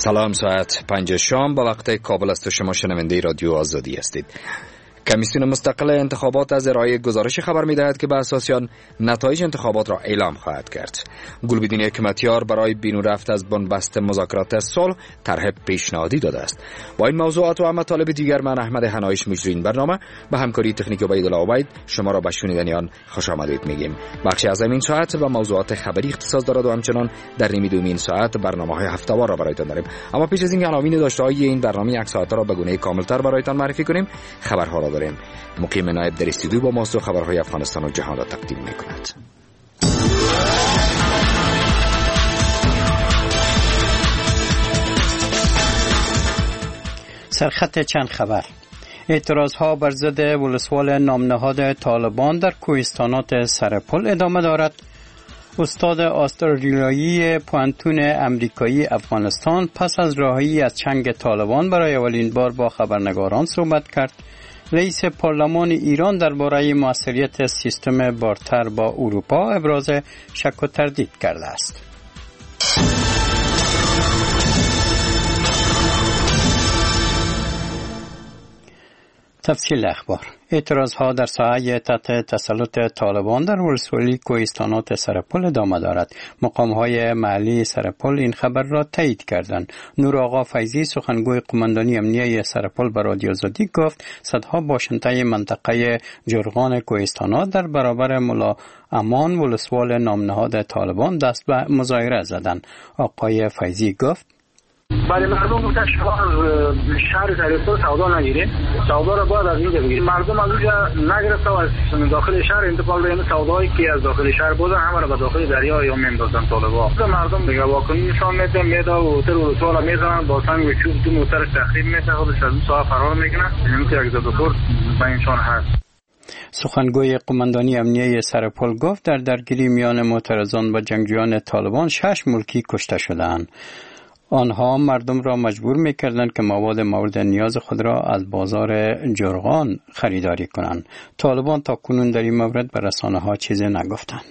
سلام، ساعت 5 شام با وقت کابل است و شما شنونده رادیو آزادی هستید. کمیسیون مستقل انتخابات از ارائه گزارش خبر می‌دهد که به اساس آن نتایج انتخابات را اعلام خواهد کرد. گلبدین حکمتیار برای بیرون رفت از بنبست مذاکرات صلح طرح پیشنهادی داده است. با این موضوعات و مطالب دیگر من احمد حنایش مجری این برنامه به همکاری تکنیک عبیدالله عبید شما را به شنیدن آن خوش آمدید میگیم. بخشی از این ساعت و موضوعات خبری اختصاص دارد و همچنان در نیمه دومین ساعت برنامه‌های هفته‌وار را برایتان داریم. اما پیش از اینکه عناوین داشته‌های این برنامه یک ساعت را به گونه کامل‌تر برایتان معرفی کنیم، خبرها را داریم. مقیم نایب در استودیو با ماست و خبرهای افغانستان و جهان را تقدیم می‌کند. سرخط چند خبر. اعتراضها بر ضد ولسوال نامنهاد طالبان در کوهستانات سرپل ادامه دارد. استاد استرالیایی پوانتون امریکایی افغانستان پس از رهایی از چنگ طالبان برای اولین بار با خبرنگاران صحبت کرد. رئیس پارلمان ایران درباره موثریت سیستم بارتر با اروپا ابراز شک و تردید کرده است. تفصیل اخبار. اعتراضها در ساحه تحت تسلط طالبان در ولسوالی کوهستانات سرپل ادامه دارد. مقام‌های محلی سرپل این خبر را تایید کردند. نور آقا فیضی سخنگوی قماندانی امنیه سرپل به رادیو آزادی گفت صدها باشنده منطقه جرغان کوهستانات در برابر ملا امان ولسوال نامنهاد طالبان دست به مظاهره زدند. آقای فیضی گفت برای مردم گفتن شما از شهر سرپل سودا نگیرید، سودا را باید از اینجا بگیرید. مردم از اونجا نگرفته و از داخل شهر انتقال دادن. سودایی که از داخل شهر بودن همه را به داخل دریا یا میندازن طالبا. مردم دیگه واکنش نشان میده، میدا و هتل و سوالا میزنن، با سنگ و چوب تو موتر تخریب میشه، خودش از اون ساحه فرار میکنه. اینو که یک دکتر با انسان هست. سخنگوی قماندانی امنیه سرپل گفت در درگیری میان معترضان و جنگجویان طالبان 6 ملکی کشته شدند. آنها مردم را مجبور می‌کردند که مواد مورد نیاز خود را از بازار جرغان خریداری کنند. طالبان تا کنون در این مورد به رسانه‌ها چیزی نگفتند.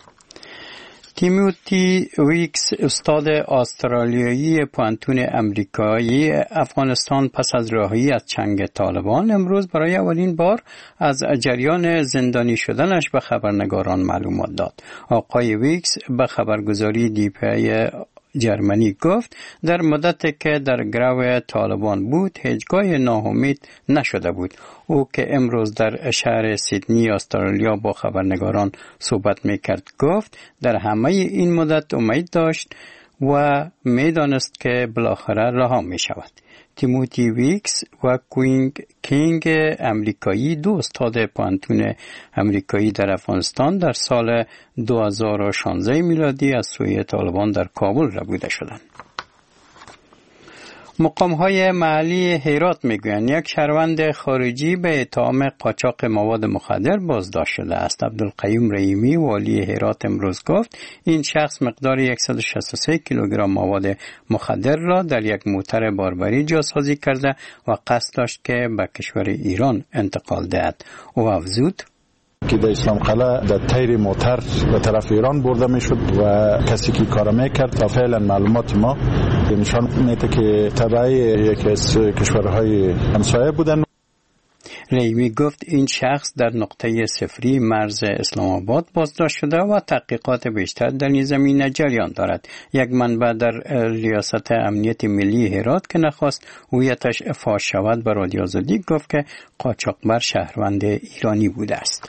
تیموتی ویکس استاد استرالیایی پوانتون امریکایی افغانستان پس از رهایی از چنگ طالبان امروز برای اولین بار از جریان زندانی شدنش به خبرنگاران معلومات داد. آقای ویکس به خبرگزاری دیپی جرمنی گفت در مدتی که در گرو طالبان بود هیچگاه ناامید نشده بود. او که امروز در شهر سیدنی استرالیا با خبرنگاران صحبت میکرد گفت در همه این مدت امید داشت و میدانست که بالاخره رها می شود. تیموتی ویکس و کینگ امریکایی دو استاد پوانتون امریکایی در افغانستان در سال 2016 میلادی از سوی طالبان در کابل ربوده شدند. مقام‌های محلی هرات میگویند یک شهروند خارجی به اتهام قاچاق مواد مخدر بازداشت شده است. عبدالقیوم رحیمی والی هرات امروز گفت این شخص مقدار 163 کیلوگرم مواد مخدر را در یک موتر باربری جاسازی کرده و قصد داشت که به کشور ایران انتقال دهد. او افزود که در اسلام قلعه در تیر موتر به طرف ایران برده میشد و کسی که کار میکرد تا فعلا معلومات ما نشان میده که تبع یکی از کشورهای همسایه بودن. رحیمی گفت این شخص در نقطه صفری مرز اسلام آباد بازداشت شده و تحقیقات بیشتر در این زمینه جریان دارد. یک منبع در ریاست امنیت ملی هرات که نخواست هویتش فاش شود به رادیو آزادی گفت که قاچاقبر شهروند ایرانی بوده است.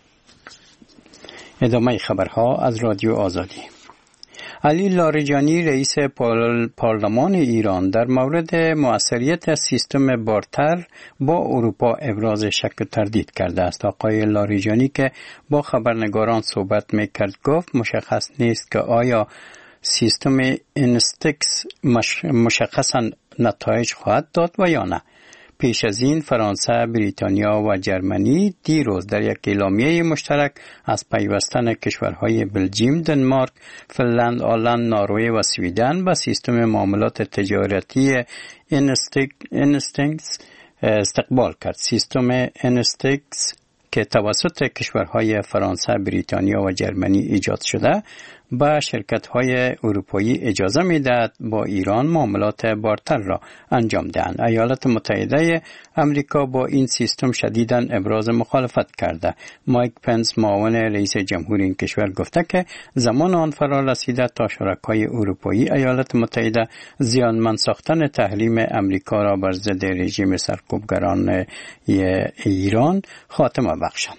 ادامه خبرها از رادیو آزادی. علی لاریجانی رئیس پارلمان ایران در مورد موثریت سیستم بارتر با اروپا ابراز شک و تردید کرده است. آقای لاریجانی که با خبرنگاران صحبت میکرد گفت مشخص نیست که آیا سیستم اینستکس مشخصاً نتایج خواهد داد و یا نه. پیش از این فرانسه، بریتانیا و جرمنی دیروز در یک اعلامیه مشترک از پیوستن کشورهای بلژیم، دنمارک، فنلند، آلند، نروژ و سویدن به سیستم معاملات تجارتی اینستکس استقبال کرد. سیستم اینستکس که توسط کشورهای فرانسه، بریتانیا و جرمنی ایجاد شده به شرکت‌های اروپایی اجازه می‌دهد با ایران معاملات بارتر را انجام دهند. ایالات متحده آمریکا با این سیستم شدیداً ابراز مخالفت کرده. مایک پنس معاون رئیس جمهور این کشور گفته که زمان آن فرا رسیده تا شرکای اروپایی ایالات متحده زیانمند ساختن تحریم آمریکا را بر ضد رژیم سرکوبگران ایران خاتمه بخشند.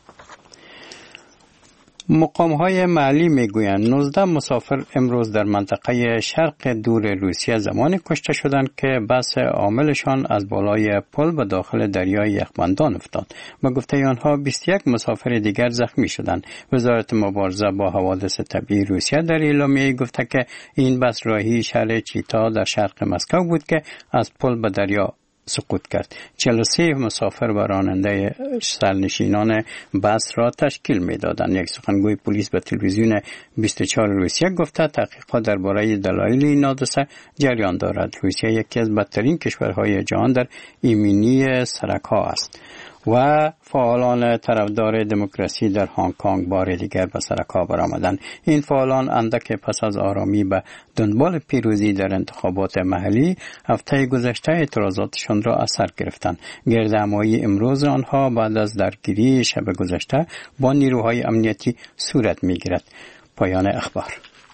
مقام‌های محلی میگویند 19 مسافر امروز در منطقه شرق دور روسیه زمانی کشته شدند که بس عاملشان از بالای پل به داخل دریای یخبندان افتاد. به گفته آنها 21 مسافر دیگر زخمی شدند. وزارت مبارزه با حوادث طبیعی روسیه در اعلامیه گفته که این بس راهی شهر چیتا در شرق مسکو بود که از پل به دریا سقوط کرد. 43 مسافر و راننده سرنشینان بس را تشکیل می‌دادند. یک سخنگوی پلیس به تلویزیون 24 روسیه گفته تحقیقات درباره دلایل این حادثه جریان دارد. روسیه یکی از بدترین کشورهای جهان در ایمنی سرک‌ها است و فعالان طرفدار دموکراسی در هنگ کنگ بار دیگر به سرک‌ها برآمدند. این فعالان اندک پس از آرامی به دنبال پیروزی در انتخابات محلی هفته گذشته اعتراضاتشان را از سر گرفتند. گردهمایی امروز آنها بعد از درگیری شب گذشته با نیروهای امنیتی صورت می‌گیرد. پایان اخبار.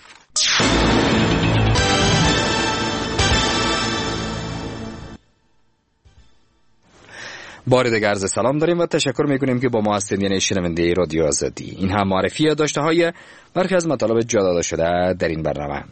بار دیگر عرض سلام داریم و تشکر میکنیم که با ما هستید. یعنی شنونده رادیو آزادی. این هم معرفی داشته های برخی از مطالب جا داده شده در این برنامه.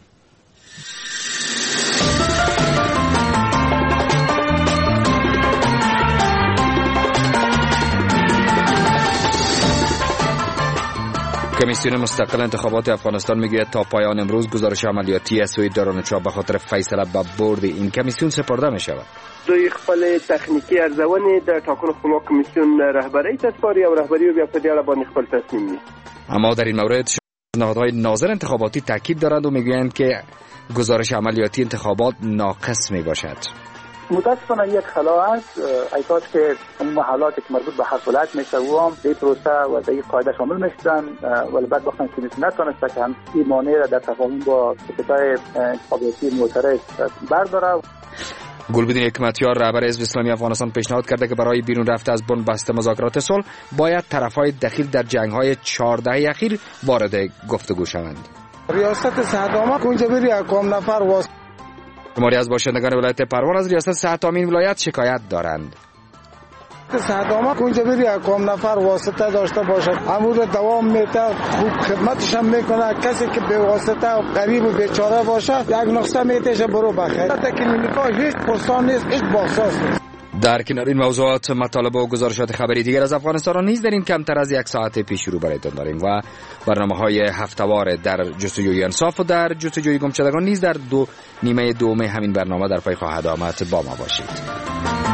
کمیسیون مستقل انتخابات افغانستان میگوید تا پایان امروز گزارش عملیاتی از سوی دارالانشاه به خاطر فیصله به برد این کمیسیون سپرده می شود. دوی خپل تکنیکی ارزونې د ټاکنو خپلواک کمیسیون رهبری ته سپاري او رهبری بیا په دې اړه باندې خپل تصمیم نیسي. اما در این مورد نهادهای ناظر انتخاباتی تاکید دارند و میگویند که گزارش عملیاتی انتخابات ناقص می باشد. متاسفانه یک خلا است. ای کاش که اون حالاتی که مربوط به حصولات میشه و هم در پروسه و در قاعده شامل میشدن، ولی بعد وقتی کمیسیون نتونسته که هم این مانع را در تفاهم با شرکت‌های انتخاباتی معترض برداره. گلبدین حکمتیار رهبر حزب اسلامی افغانستان پیشنهاد کرده که برای بیرون رفته از بنبست مذاکرات صلح باید طرفهای دخیل در جنگ‌های 14 اخیر وارد گفتگو شوند. ریاست صدامت اونجا بری اقوام نفر واسه شماری از باشندگان ولایت پروان از ریاست صدامین ولایت شکایت دارند. صدامت اونجا بری اقوام نفر واسطه داشته باشد، امور دوام میده، خوب خدمتش هم میکنه. کسی که به واسطه غریب و بیچاره باشه یک نقطه میتشه برو بخیر. تکنیکا هیچ پرسان نیست، هیچ باساس نیست. در کنار این موضوعات مطالب و گزارشات خبری دیگر از افغانستان را نیز در این کمتر از یک ساعت پیش رو برایتان داریم و برنامه‌های هفته‌وار در جستجوی انصاف و در جستجوی گمشدگان نیز در نیمه دوم همین برنامه در پی خواهد آمد. با ما باشید.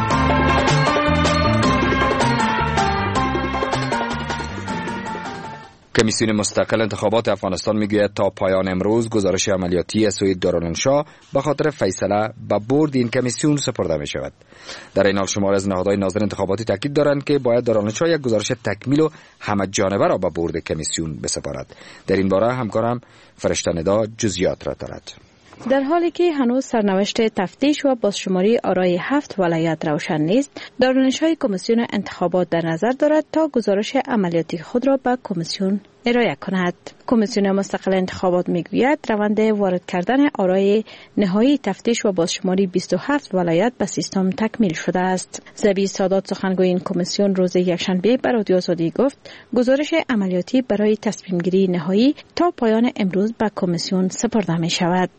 کمیسیون مستقل انتخابات افغانستان میگوید تا پایان امروز گزارش عملیاتی از سوی دارالانشاه به خاطر فیصله به برد این کمیسیون سپرده می شود. در این حال شمار از نهادهای ناظر انتخاباتی تاکید دارند که باید دارالانشاه یک گزارش تکمیل و همه جانبه را به برد کمیسیون بسپارد. در این باره همکارم فرشته ندا جزئیات را دارد. در حالی که هنوز سرنوشت تفتیش و بازشماری آرای 7 ولایت روشن نیست، دارالانشاه کمیسیون انتخابات در نظر دارد تا گزارش عملیاتی خود را به کمیسیون ارائه کند. کمیسیون مستقل انتخابات میگوید روند وارد کردن آرای نهایی تفتیش و بازشماری 27 ولایت به سیستم تکمیل شده است. زبی سادات سخنگوی این کمیسیون روز یکشنبه به رادیو آزادی گفت گزارش عملیاتی برای تصمیم گیری نهایی تا پایان امروز به کمیسیون سپرده می شود.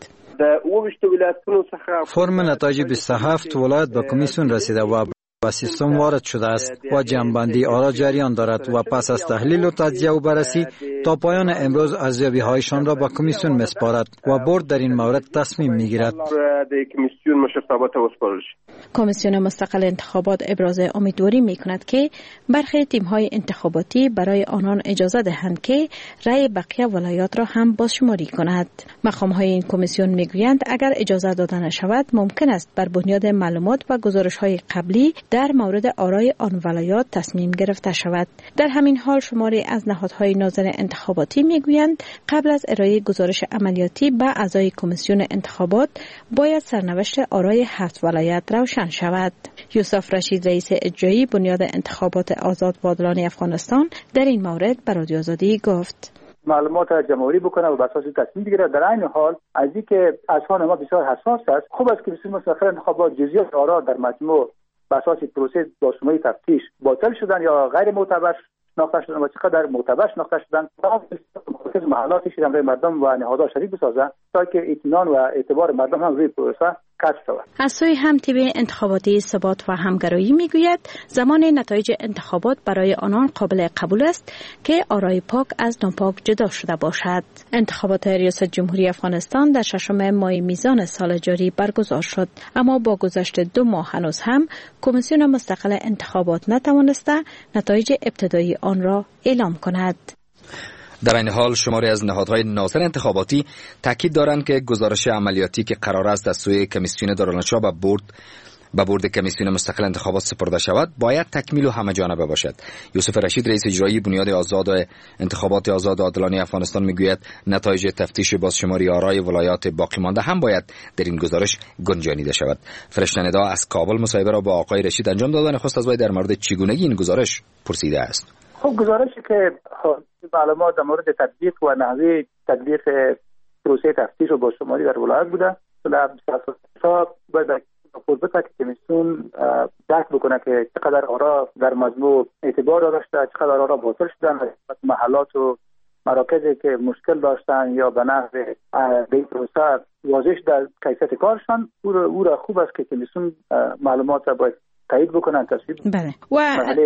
فرم نتایج 27 ولایت به کمیسیون رسیده و به سیستم وارد شده است و جمع‌بندی آرا جریان دارد و پس از تحلیل و تجزیه و بررسی تا پایان امروز ارزیابی‌هایشان را به کمیسیون می‌سپارد و بورد در این مورد تصمیم می‌گیرد. کمیسیون مستقل انتخابات ابراز امیدواری می‌کند که برخی تیم‌های انتخاباتی برای آنان اجازه دهند که رأی بقیه ولایات را هم بازشماری کند. مقام‌های این کمیسیون می‌گویند اگر اجازه داده نشود ممکن است بر بنیاد معلومات و گزارش‌های قبلی در مورد آرای آن ولایات تصمیم گرفته شود. در همین حال شماری از نهادهای ناظر انتخاباتی میگویند قبل از ارائه گزارش عملیاتی به اعضای کمیسیون انتخابات باید سرنوشت آرای 7 ولایت روشن شود. یوسف رشید رئیس اجرایی بنیاد انتخابات آزاد و عادلانه افغانستان در این مورد به رادیو آزادی گفت: معلومات جمهوری بکنه و بر اساس تصمیم بگیره. در این حال از اینکه اذهان ما بسیار حساس است، خوب است که کمیسیون مستقل انتخابات جزئیات آرا در مجموع بر اساس پروسه داشته‌های تفتیش باطل شدن یا غیر معتبر شناخته شدن و چقدر معتبر شناخته شدن، مرکز محلاتش برای مردم و نهادها شریک بسازه تا که اطمینان و اعتبار مردم هم روی پروسه کسب شود. از سوی هم تیم انتخاباتی ثبات و همگرایی میگوید زمان نتایج انتخابات برای آنان قابل قبول است که آرای پاک از ناپاک جدا شده باشد. انتخابات ریاست جمهوری افغانستان در 6 ماه میزان سال جاری برگزار شد، اما با گذشت 2 ماه هنوز هم کمیسیون مستقل انتخابات نتوانسته نتایج ابتدایی آن را اعلام کند. در این حال شماری از نهادهای ناظر انتخاباتی تاکید دارند که گزارش عملیاتی که قرار است از سوی کمیسیون دارالانشا به بورد کمیسیون مستقل انتخابات سپرده شود باید تکمیل و همه جانبه باشد. یوسف رشید رئیس اجرایی بنیاد انتخابات آزاد و عادلانه افغانستان میگوید نتایج تفتیش بازشماری آرای ولایات باقی مانده هم باید در این گزارش گنجانیده شود. فرشته ندا از کابل مصاحبه را با آقای رشید انجام داد و نخست از وی در مورد چگونگی این گزارش پرسیده است. خب گزارشی که معلومات در مورد تطبیق و نحوه تطبیق پروسه تفتیش و بازشماری در ولایت بوده. در اساس باید فرصت که کمیسیون درک بکنه که چقدر آرا در مجموع اعتبار داشته، چقدر آرا باطل شدن و محلات و مراکزی که مشکل داشتن یا به نحو به پروسه واضح در کیفیت کارشان، او را خوب است که کمیسیون معلومات را باید تایید بکنن تصویب. بله. و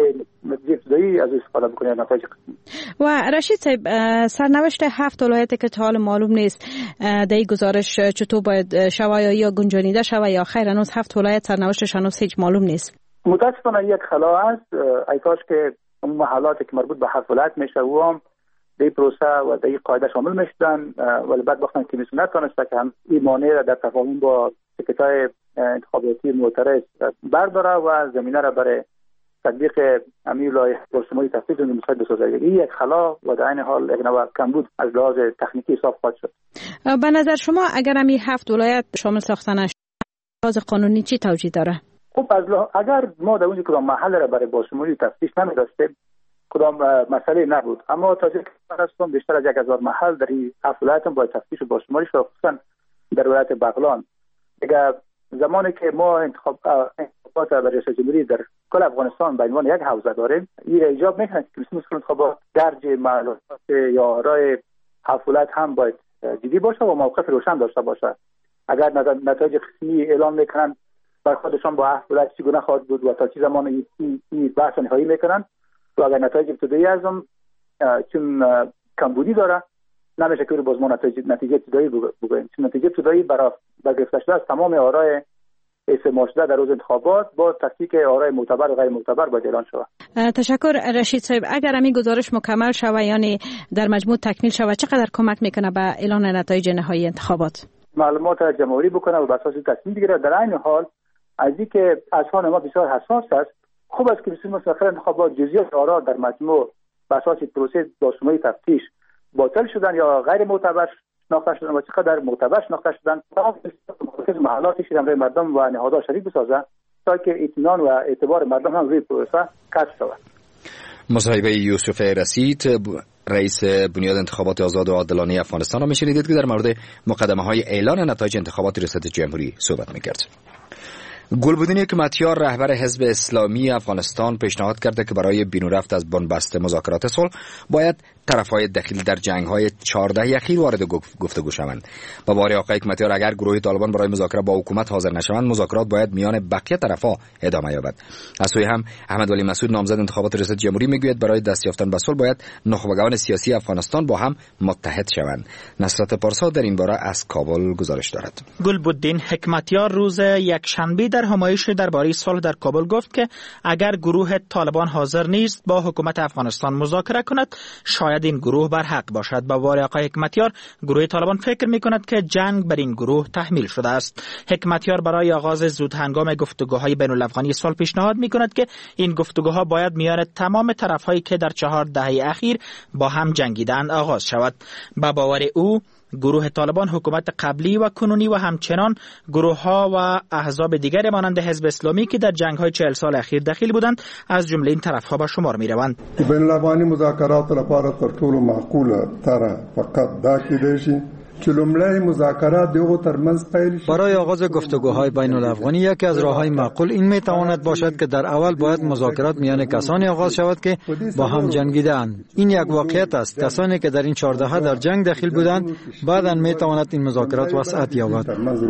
نتیجه ابتدایی از استفاده بکنن نتایج قسمی. و رشید صاحب، سرنوشت 7 ولایت که تا حال معلوم نیست در این گزارش چطور باید شوه یا گنجانیده شوه یا خیر هنوز 7 ولایت سرنوشتش هنوز هیچ معلوم نیست؟ متاسفانه یک خلا است. ای کاش که اون محلاتی که مربوط به 7 ولایت میشه و هم در پروسه و در قاعده شامل میشدن، ولی بعد وقتی کمیسیون نتونسته که هم این مانع را در تفاهم با سکرتای انتخاباتی معترض برداره و زمینه را برای تطبیق امیر لایحه بازشماری تفتیش مساعد بسازه. این یک خلا و در این حال یک نوع کمبود از لحاظ تکنیکی حساب خواهد شد. به نظر شما اگر همین 7 ولایت شامل ساختنش لحاظ قانونی چی توجیه داره؟ خب اگر ما در اونجا کدام محل را برای بازشماری تفتیش نمی‌داشتیم کدام مسئله نبود، اما تا جایی که فرض بیشتر از 1000 محل در این 7 ولایت با تفتیش و بازشماری شد، خصوصا در ولایت بغلان. اگر زمانی که ما انتخابات برای ریاست جمهوری در کل افغانستان به عنوان یک حوزه داریم، این ایجاب میکنه که کمیسیون انتخابات درج معلومات یا آرای 7 ولایت هم باید جدی باشه و موقف روشن داشته باشه. اگر نتایج قسمی اعلام میکنن بر خودشان با 7 ولایت چگونه خواهد بود و تا چه زمان این بحث نهایی میکنن، و اگر نتایج ابتدایی ازم چون کمبودی داره نمیشه که باز ما نتیجه ابتدایی بگوییم. چون نتیجه ابتدایی برای گرفته شده از تمام آرای استعمال شده در روز انتخابات با تصدیق آرای معتبر و غیر معتبر باید اعلان شود. تشکر رشید صاحب. اگر همین گزارش مکمل شود یعنی در مجموع تکمیل شود چقدر کمک میکنه به اعلان نتایج نهایی انتخابات؟ معلومات جمهوری بکنه و بر اساس تصمیم بگیره. در این حال از اینکه اذهان ما بسیار حساس است، خوب است که کمیسیون مستقل انتخابات جزئیات آرا در مجموع بر اساس پروسه داشته‌های تفتیش باطل شدن یا غیر معتبر شناخته شدن و چقدر معتبر شناخته شدن مرکز محلاتش برای مردم و نهادها شریک بسازه تا که اطمینان و اعتبار مردم هم روی پروسه کسب شود. مصاحبه یوسف رشید رئیس بنیاد انتخابات آزاد و عادلانه افغانستان را میشنیدید که در مورد مقدمه‌های اعلان نتایج انتخابات ریاست جمهوری صحبت می‌کرد. گلبدین حکمتیار رهبر حزب اسلامی افغانستان پیشنهاد کرده که برای بیرون رفت از بنبست مذاکرات صلح باید طرفهای دخیل در جنگ‌های 14 اخیر وارد گفتگو شوند. با بار آقای حکمتیار اگر گروه طالبان برای مذاکره با حکومت حاضر نشوند مذاکرات باید میان بقیه طرف‌ها ادامه یابد. از سوی هم احمد ولی مسعود نامزد انتخابات ریاست جمهوری میگوید برای دست یافتن به صلح باید نخبگان سیاسی افغانستان با هم متحد شوند. نصرت پارسا در این باره از کابل گزارش دارد. گلبدین حکمتیار روز یکشنبه در همایش درباره صلح در کابل گفت که اگر گروه طالبان حاضر نیست با حکومت افغانستان مذاکره کند، شاید این گروه بر حق باشد. با باور آقای حکمتیار، گروه طالبان فکر می‌کند که جنگ بر این گروه تحمیل شده است. حکمتیار برای آغاز زود هنگام گفتگوهای بین‌الافغانی صلح پیشنهاد می‌کند که این گفتگوها باید میان تمام طرف‌هایی که در 4 دهه اخیر با هم جنگیدند آغاز شود. با باور او، گروه طالبان حکومت قبلی و کنونی و همچنان گروه‌ها و احزاب دیگر مانند حزب اسلامی که در جنگ‌های 40 سال اخیر دخیل بودند از جمله این طرف‌ها به شمار می‌روند. بین‌الافغاني مذاکرات لپاره تر ټولو معقوله طرح فقط دا کېدای شي چې لومړی مذاکرات دغه ترمنځ پیل شي. برای آغاز گفتگوهای بین‌الافغانی یکی از راه‌های معقول این می‌تواند باشد که در اول باید مذاکرات میان کسانی آغاز شود که با هم جنگیده‌اند. این یک واقعیت است. کسانی که در این 4 دهه در جنگ دخیل بودند بعداً می‌تواند این مذاکرات وسعت یابد.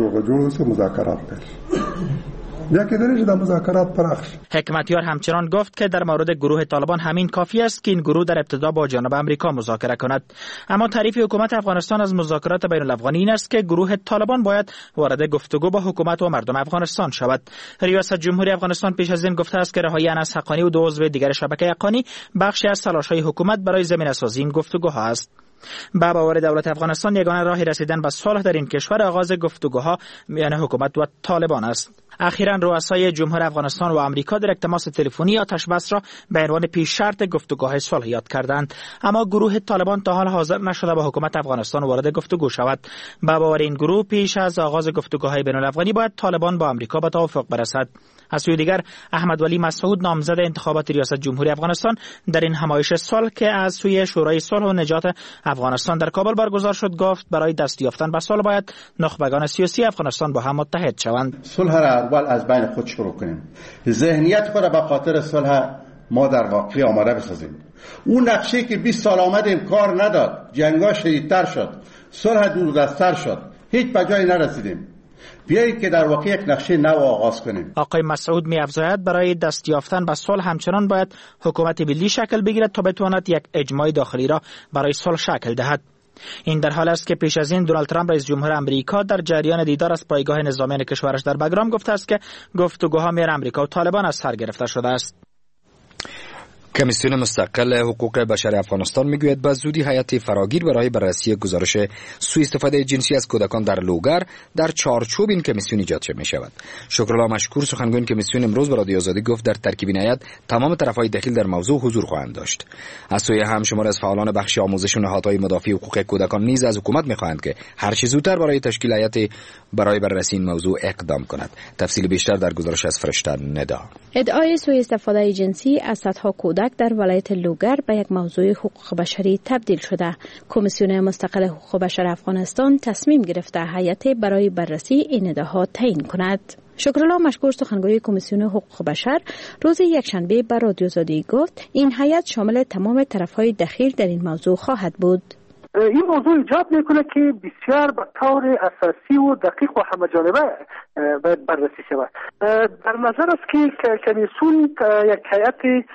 حکمتیار همچنان گفت که در مورد گروه طالبان همین کافی است که این گروه در ابتدا با جانب امریکا مذاکره کند. اما تعریف حکومت افغانستان از مذاکرات بین‌الافغانی این است که گروه طالبان باید وارد گفتگو با حکومت و مردم افغانستان شود. ریاست جمهوری افغانستان پیش از این گفته است که رهایی انس حقانی و 2 عضو دیگر شبکه حقانی بخشی از تلاش‌های حکومت برای زمینه‌سازی این گفتگوها است. با باور دولت افغانستان یگانه راه رسیدن به صلح در این کشور آغاز گفتگوها میان حکومت و طالبان است. اخیراً رؤسای جمهور افغانستان و آمریکا در تماس تلفنی آتش بس را به عنوان پیش شرط گفتگوهای صلح یاد کردند، اما گروه طالبان تا حال حاضر نشده با حکومت افغانستان وارد گفتگو شود. با باور این گروه پیش از آغاز گفتگوهای بین‌الافغانی باید طالبان با آمریکا به توافق برسد. از سوی دیگر احمد ولی مسعود نامزد انتخابات ریاست جمهوری افغانستان در این همایش صلح که از سوی شورای صلح و نجات افغانستان در کابل برگزار شد گفت برای دست یافتن به صلح باید نخبگان سیاسی افغانستان با هم متحد شوند. صلح را اول از بین خود شروع کنیم. ذهنیت خود را به خاطر صلح ما در واقع آماده بسازیم. اون نقشه که 20 سال آمدیم کار نداد، جنگا شدیدتر شد، صلح دوردست‌تر شد، هیچ به جایی نرسیدیم. بیایید که در واقع یک نقشه نو آغاز کنیم. آقای مسعود می‌افزاید برای دست یافتن به صلح همچنان باید حکومت ملی شکل بگیرد تا بتواند یک اجماع داخلی را برای صلح شکل دهد. این در حال است که پیش از این دونالد ترامپ رئیس جمهور آمریکا در جریان دیدار از پایگاه نظامیان کشورش در بگرام گفته است که گفتگوها میان آمریکا و طالبان از سر گرفته شده است. کمیسیون مستقل حقوق بشر افغانستان میگوید به زودی هیئت فراگیر برای بررسی گزارش سوء استفاده جنسی از کودکان در لوگر در چارچوب این کمیسیون ایجاد می شود. شکرالله مشکور سخنگوی این کمیسیون امروز به رادیو آزادی گفت در ترکیب این هیئت تمام طرفهای دخیل در موضوع حضور خواهند داشت. از سوی هم شمار از فعالان بخش آموزش و نهادهای مدافع حقوق کودکان نیز از حکومت می‌خواهند که هر چه زودتر برای تشکیل هیئت برای بررسی این موضوع اقدام کند. تفصیل بیشتر در گزارش از فرشته ندا. ادعای سوء استفاده جنسی از صدها کودک در ولایت لوگر به یک موضوع حقوق بشری تبدیل شده. کمیسیون مستقل حقوق بشر افغانستان تصمیم گرفته هیئت برای بررسی این ادعاها تعیین کند. شکرالله مشکور سخنگوی کمیسیون حقوق بشر روز یکشنبه به رادیو آزادی گفت این هیئت شامل تمام طرفهای دخیل در این موضوع خواهد بود. این موضوع ایجاب میکنه که بسیار به طور اساسی و دقیق و همه‌جانبه باید بررسی شود. در نظر است که کمیسیون یک هیئت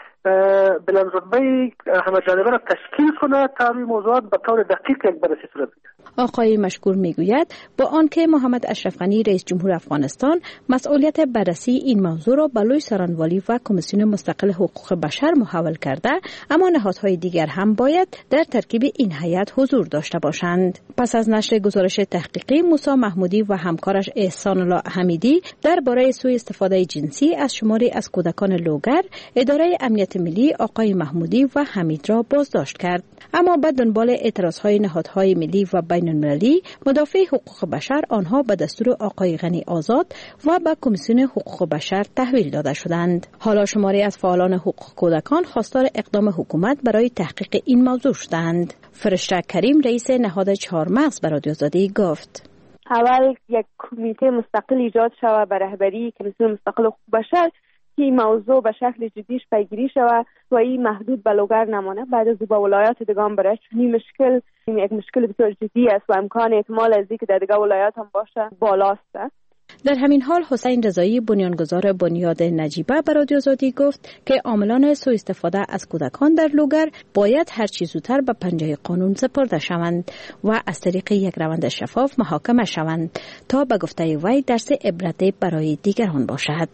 بلندرتبه همه‌جانبه را تشکیل کنه تا روی موضوعات به طور دقیق یک بررسی صورت بگیرد. آقای مشکور میگوید با آنکه محمد اشرف غنی رئیس جمهور افغانستان مسئولیت بررسی این موضوع را به لوی سارنوالی و کمیسیون مستقل حقوق بشر محول کرده، اما نهادهای دیگر هم باید در ترکیب این هیئت حضور داشته باشند. پس از نشر گزارش تحقیقی، موسی محمودی و همکارش احسان الله حمیدی درباره سوء استفاده جنسی از شماری از کودکان لوگر، اداره امنیت ملی آقای محمودی و حمید را بازداشت کرد. اما به دنبال اعتراضهای نهادهای ملی و بین المللی مدافع حقوق بشر آنها به دستور آقای غنی آزاد و به کمیسیون حقوق بشر تحویل داده شدند. حالا شماری از فعالان حقوق کودکان خواستار اقدام حکومت برای تحقیق این موضوع شدند. فرشته کریم رئیس نهاد 4 مغز به رادیو آزادی گفت اول یک کمیته مستقل ایجاد شود به رهبری کمیسیون مستقل حقوق بشر که این موضوع به شکل جدیش پیگیری شود و این محدود به لوگر نمانه. بعد از با ولایات دیگه هم برای این مشکل یک مشکل بسیار جدی است و امکان احتمال از اینکه در دیگه ولایات هم باشه بالاست. در همین حال حسین رضایی بنیانگذار بنیاد نجیبه به رادیو آزادی گفت که عاملان سوء استفاده از کودکان در لوگر باید هر چه زودتر به پنجه قانون سپرده شوند و از طریق یک روند شفاف محاکمه شوند تا به گفته وی درس عبرت برای دیگران باشد.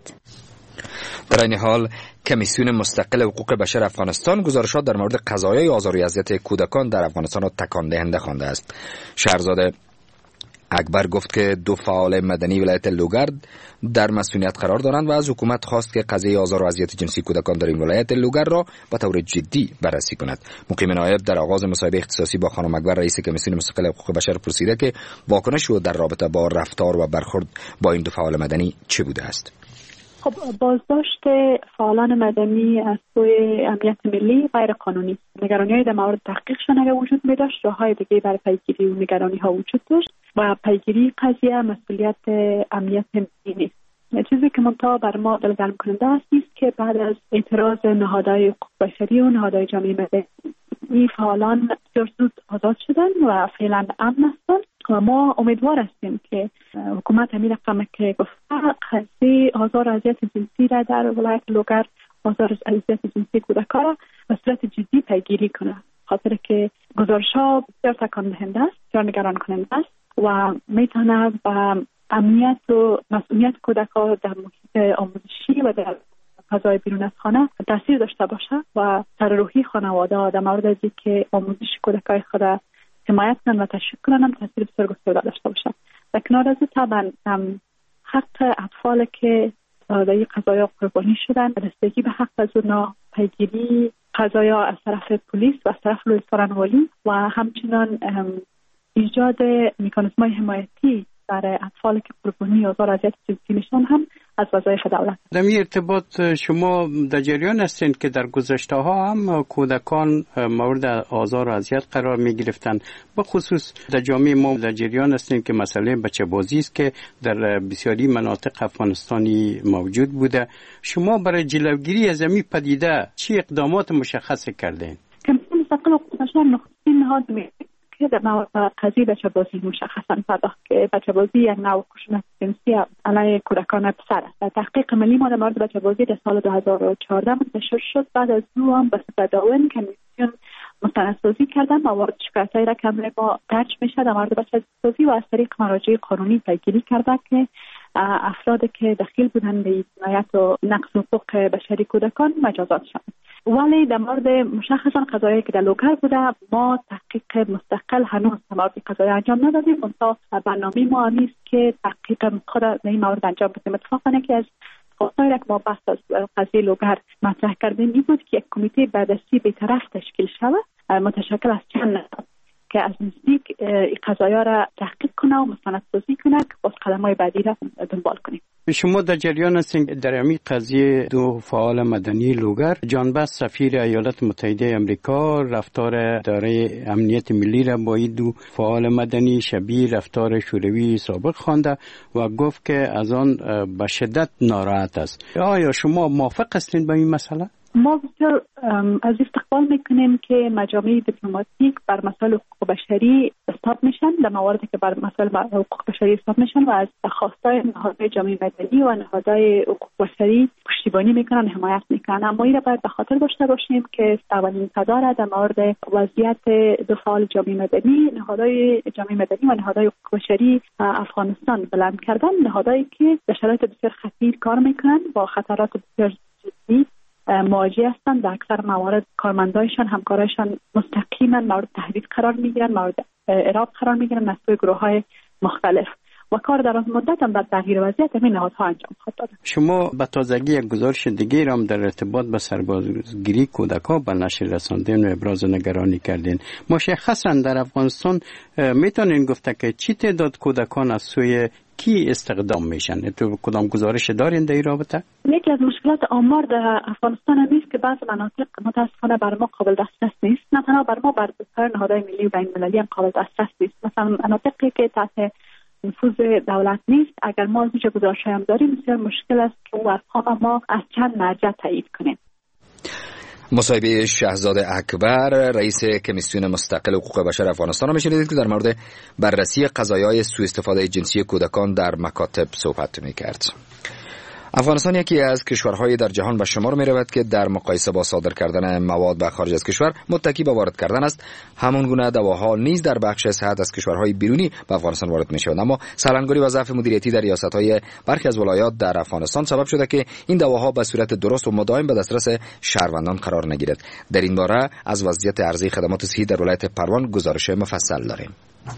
در این حال کمیسیون مستقل حقوق بشر افغانستان گزارشات در مورد قضایای آزار و اذیت کودکان در افغانستان را تکان دهنده خوانده است. شهرزاد اکبر گفت که 2 فعال مدنی ولایت لوگر در مسئولیت قرار دارند و از حکومت خواست که قضیه آزار و اذیت جنسی کودکان در این ولایت لوگر را به طور جدی بررسی کند. مقیم نایب در آغاز مصاحبه اختصاصی با خانم اکبر رئیس کمیسیون مستقل حقوق بشر پرسیده که واکنش او در رابطه با رفتار و برخورد با این 2 فعال مدنی چه بوده است. خب بازداشت فعالان مدنی از سوی امنیت ملی غیر قانونی، نگرانی‌های در مورد تحقیقشان اگر وجود می داشت، راه‌های دیگه برای پیگیری و نگرانی‌ها وجود داشت و پیگیری قضیه مسئولیت امنیت ملی نیست. چیزی که منتها بر ما دلگرم کننده است که بعد از اعتراض نهادهای حقوق بشری و نهادهای جامعه مدنی این فعالان بسیار زود آزاد شدن و فعلا امن هستند و ما امیدوار هستیم که حکومت همین رقم که گفته قضیه آزار و اذیت جنسی را در ولایت لوگر، آزار و اذیت جنسی کودکان را به صورت جدی پیگیری کنه، خاطر که گزارش‌ها بسیار تکان دهنده است، بسیار نگران کننده است و میتونه به امنیت و مسئولیت کودکان در محیط آموزشی و در فضای بیرون از خانه تاثیر داشته باشه و سرروحی خانواده در مورد از اینکه آموزش کودکای خود حمایت کنن و تشویق کنن هم تاثیر بسیار گسترده داشته باشه. در کنار از طبعا حق اطفال که در این قضایا قربانی شدن رسیدگی به حق از اونا، پیگیری قضایا از طرف پلیس و از طرف لویستان والی و همچنان ایجاد مکانیزم‌های حمایتی برای اطفال که قربانی آزار و اذیت جنسی میشن هم از وظایف دولت. در این ارتباط شما در جریان هستین که در گذشته ها هم کودکان مورد آزار و اذیت قرار می گرفتن، به خصوص در جامعه ما در جریان هستین که مسئله بچه بازی است که در بسیاری مناطق افغانستانی موجود بوده. شما برای جلوگیری از این پدیده چه اقدامات مشخص کردین؟ کمیسیون مستقل حقوق بشر نخستین نهاد که در مورد قضیه بچه بازی مشخصا پرداخت که بچه بازی یک نوع خشونت جنسی علیه کودکان پسر است. تحقیق ملی ما در مورد بچه بازی در سال 2014 منتشر شد. بعد از او هم به صورت دائم کمیسیون مستندسازی کردن موارد شکایت‌هایی را که ما درج میشه در مورد بچه بازی و از طریق مراجع قانونی پیگیری کرده که افرادی که دخیل بودند به جنایت و نقض حقوق بشری کودکان مجازات شدند. ولی در مورد مشخصا قضایی که در لوگر بوده ما تحقیق مستقل هنوز در مورد قضایی انجام ندادیم. منتها برنامه ما نیست که تحقیق خود در این مورد انجام بدیم. اتفاقا که از خواستایی را که ما بحث از قضیه لوگر مطرح کردیم این بود که یک کمیته بررسی بی‌طرف تشکیل شود متشکل از چند نفر که از نزدیک این قضایا را تحقیق کنه و مستندسازی کنه که باز قدم‌های بعدی را دنبال کنیم. شما در جریان هستین در این قضیه 2 فعال مدنی لوگر جان بست سفیر ایالات متحده آمریکا رفتار اداره امنیت ملی را با این 2 فعال مدنی شبیه رفتار شوروی سابق خوانده و گفت که از آن به شدت ناراحت است. آیا شما موافق هستین با این مسئله؟ ما بسیار از استقبال میکنیم که مجامع دیپلماتیک بر مسائل حقوق بشری استاب میشن، در مواردی که بر مسائل حقوق بشری استاب میشن و از خواستای نهادهای جامعه مدنی و نهادهای حقوق بشری پشتیبانی میکنن، حمایت میکنن. اما این را باید به خاطر داشته باشیم که اولین صدا در مورد وضعیت 2 فعال جامعه مدنی، نهادهای جامعه مدنی و نهادهای حقوق بشری افغانستان بلند کردن، نهادهایی که در شرایط بسیار خطیر کار میکنن، با خطرات بسیار جدی مواجه هستند. در اکثر موارد کارمندایشان، همکارایشان مستقیما مورد تهدید قرار میگیرن، مورد اعراب قرار میگیرن از سوی گروه‌های مختلف و کار در از مدت هم در تغییر وضعیت همین نهادها انجام خواهد داد. شما به تازگی یک گزارش دیگه هم در ارتباط با سربازگیری کودکان به نشر رساندین و ابراز نگرانی کردین. مشخصا در افغانستان میتونین گفته که چی تعداد کودکان از سوی کی استخدام میشن؟ تو کدام گزارش دارین در این رابطه؟ یکی از مشکلات آمار در افغانستان نیست که بعض مناطق متاسفانه بر ما قابل دسترس نیست. نه تنها بر ما، بر سایر نهادهای ملی و بین‌المللی هم قابل دسترس نیست. مثلا مناطقی که تحت نفوذ دولت نیست، اگر ما از اینجا گزارش‌هایی هم داریم بسیار مشکل است که اون ارقام ما از چند مرجع تایید کنیم. مصاحبه شهزاد اکبر رئیس کمیسیون مستقل حقوق بشر افغانستان را می‌شنیدید که در مورد بررسی قضایای سوء استفاده جنسی کودکان در مکاتب صحبت می‌کرد. افغانستان یکی از کشورهای در جهان به شمار می رود که در مقایسه با صادر کردن مواد به خارج از کشور متکی به وارد کردن است. همون گونه دواها نیز در بخش صحت از کشورهای بیرونی به افغانستان وارد می شود، اما سرانگاری و ضعف مدیریتی در ریاست‌های برخی از ولایات در افغانستان سبب شده که این دواها به صورت درست و مداوم به دسترس شهروندان قرار نگیرد. در این باره از وضعیت عرضه خدمات صحی در ولایت پروان گزارش مفصل داریم.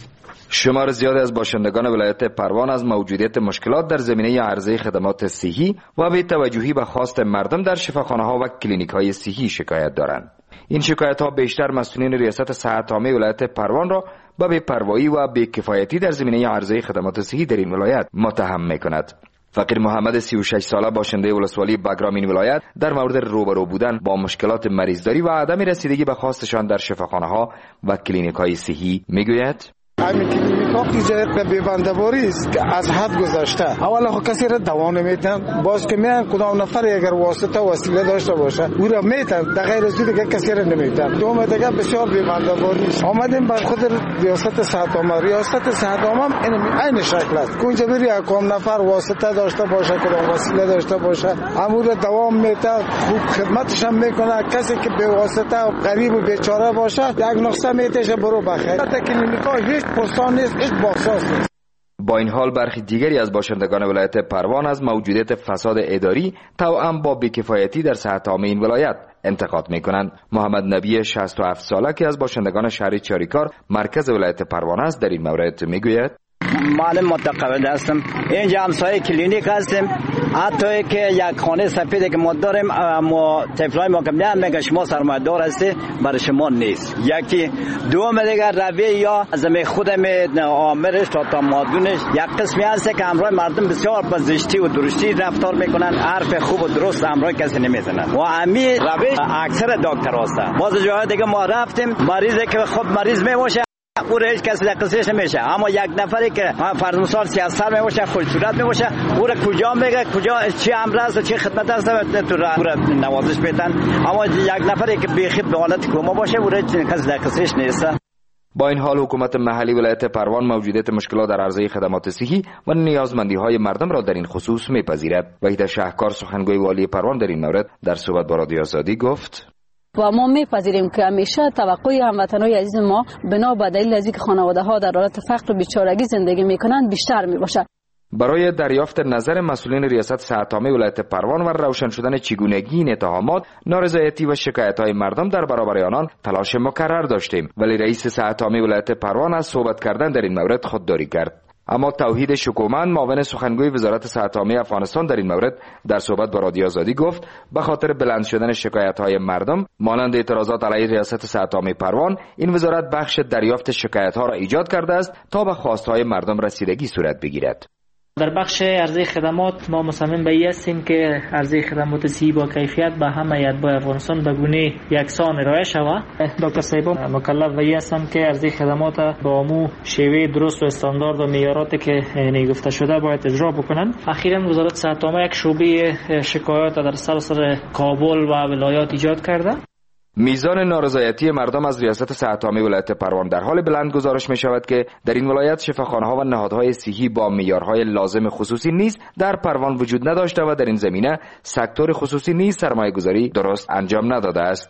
شمار زیادی از باشندگان ولایت پروان از موجودیت مشکلات در زمینه عرضه خدمات صحی و بی توجهی به خواست مردم در شفاخانه‌ها و کلینیک‌های صحی شکایت دارند. این شکایت‌ها بیشتر مسئولین ریاست صحت عامه ولایت پروان را به بی‌پروایی و بی‌کفایتی در زمینه عرضه خدمات صحی در این ولایت متهم می‌کند. فقیر محمد 36 ساله باشنده ولسوالی بگرام این ولایت در مورد روبرو بودن با مشکلات مریضداری و عدم رسیدگی به خواستشان در شفاخانه‌ها و کلینیک‌های صحی می‌گوید: همین کلینیک‌ها تجارت به بنده‌باری است که از حد گذشته. اولا خود کسی را دوا نمیدن، باز که میان کدام نفر اگر واسطه وسیله داشته باشه او را میدن، در غیر از دیگه کسی را نمیدن. دوم دیگه بسیار به بنده‌باری است. آمدیم بر خود ریاست صحت عامه، ریاست صحت عامه این شکل است. اونجا بری کدام نفر واسطه داشته باشه، کدام وسیله داشته باشه، امور دوام میده، خوب خدمتش هم میکنه. کسی که به واسطه غریب و بیچاره باشه یک نسخه میتشه برو بخیر. تا کلینیک‌ها هیچ پرسان نیست، هیچ باساس نیست. با این حال برخی دیگری از باشندگان ولایت پروان از موجودیت فساد اداری توأم با بی‌کفایتی در صحت عامه این ولایت انتقاد می‌کنند. محمد نبی 67 ساله که از باشندگان شهر چاریکار مرکز ولایت پروان است در این مورد میگوید: معلم متقاعد هستم، اینجا همسایه کلینیک هستیم، حتی که یک خانه سفید که ما داریم ما طفلای ما که میگن شما سرمایه‌دار هستی برای شما نیست. یکی دوم دیگر روی یا از خودم آمرش تا مادونش یک قسمی هست که همراه مردم بسیار با زشتی و درشتی رفتار میکنن، حرف خوب و درست همراه کسی نمیزنن و امی روش اکثر دکتر هستن. باز جای دیگه ما رفتیم مریضی که خود مریض میباشه او را هیچ کسی دقیقش نمیشه، اما یک نفری که فرض مثال سیاست میباشه خوشصورت میباشه او را کجا میگه کجا چی امر است و چی خدمت است تو را نوازش میدن، اما یک نفری که بیخی به حالت کما باشه او را کسی دقیقش نیست. با این حال حکومت محلی ولایت پروان موجودیت مشکلات در عرضه خدمات صحی و نیازمندی‌های مردم را در این خصوص میپذیرد. وحید شهکار سخنگوی والی پروان در این مورد در صحبت با رادیو آزادی گفت: و ما میپذیریم که همیشه توقع هموطنان عزیز ما بنا به دلیل از اینکه خانواده ها در حالت فقر و بیچارگی زندگی میکنند بیشتر میباشد. برای دریافت نظر مسئولین ریاست صحت عامه ولایت پروان و روشن شدن چگونگی این اتهامات، نارضایتی و شکایت‌های مردم در برابر آنان تلاش مکرر داشتیم، ولی رئیس صحت عامه ولایت پروان از صحبت کردن در این مورد خودداری کرد. اما توحید شکومند معاون سخنگوی وزارت صحت عامه افغانستان در این مورد در صحبت با رادیو آزادی گفت: به خاطر بلند شدن شکایت‌های مردم مانند اعتراضات علیه ریاست صحت عامه پروان، این وزارت بخش دریافت شکایت‌ها را ایجاد کرده است تا به خواست‌های مردم رسیدگی صورت بگیرد. در بخش عرضه خدمات ما مصمم به این هستیم که عرضه خدمات صحی با کیفیت به همه اتباع افغانستان به گونه یکسان ارائه شود. دکتر صاحبان مکلف به این هستند که عرضه خدمات با امو شیوه درست و استاندارد و معیاراتی که گفته شده باید اجرا بکنند. اخیراً وزارت صحت عامه یک شعبه شکایات در سراسر کابل و ولایات ایجاد کرده. میزان نارضایتی مردم از ریاست صحت عامه ولایت پروان در حال بلند گزارش می شود که در این ولایت شفاخانه‌ها و نهادهای صحی با معیارهای لازم خصوصی نیز در پروان وجود نداشته و در این زمینه سکتور خصوصی نیز سرمایه‌گذاری درست انجام نداده است.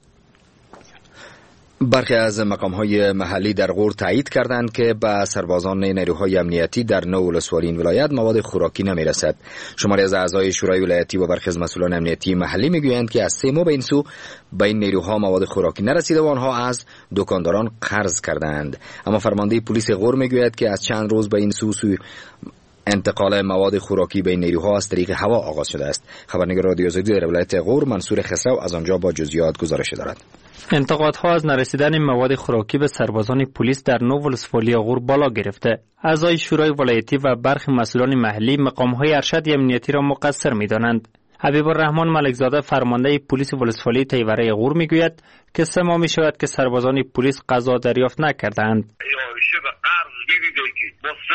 برخی از مقام‌های محلی در غور تایید کردند که به سربازان نیروهای امنیتی در نو ولسوالی این ولایت مواد خوراکی نمی‌رسد. شماری از اعضای شورای ولایتی و برخی از مسئولان امنیتی محلی می‌گویند که از 3 ماه به این سو به این نیروها مواد خوراکی نرسیده و آنها از دکانداران قرض کردند. اما فرمانده پلیس غور می‌گوید که از چند روز به این سو انتقال مواد خوراکی به این نیروها از طریق هوا آغاز شده است. خبرنگار رادیو آزادی در ولایت غور منصور خسرو از آنجا با جزئیات گزارش دارد. انتقادها از نرسیدن مواد خوراکی به سربازان پلیس در نو ولسوالی غور بالا گرفته. اعضای شورای ولایتی و برخی مسئولان محلی مقام‌های ارشد امنیتی را مقصر می‌دانند. حبیب الرحمن ملکزاده فرمانده پلیس ولسوالی تیوره غور می‌گوید که 3 ماه می‌شود که سربازان پلیس غذا دریافت نکردند.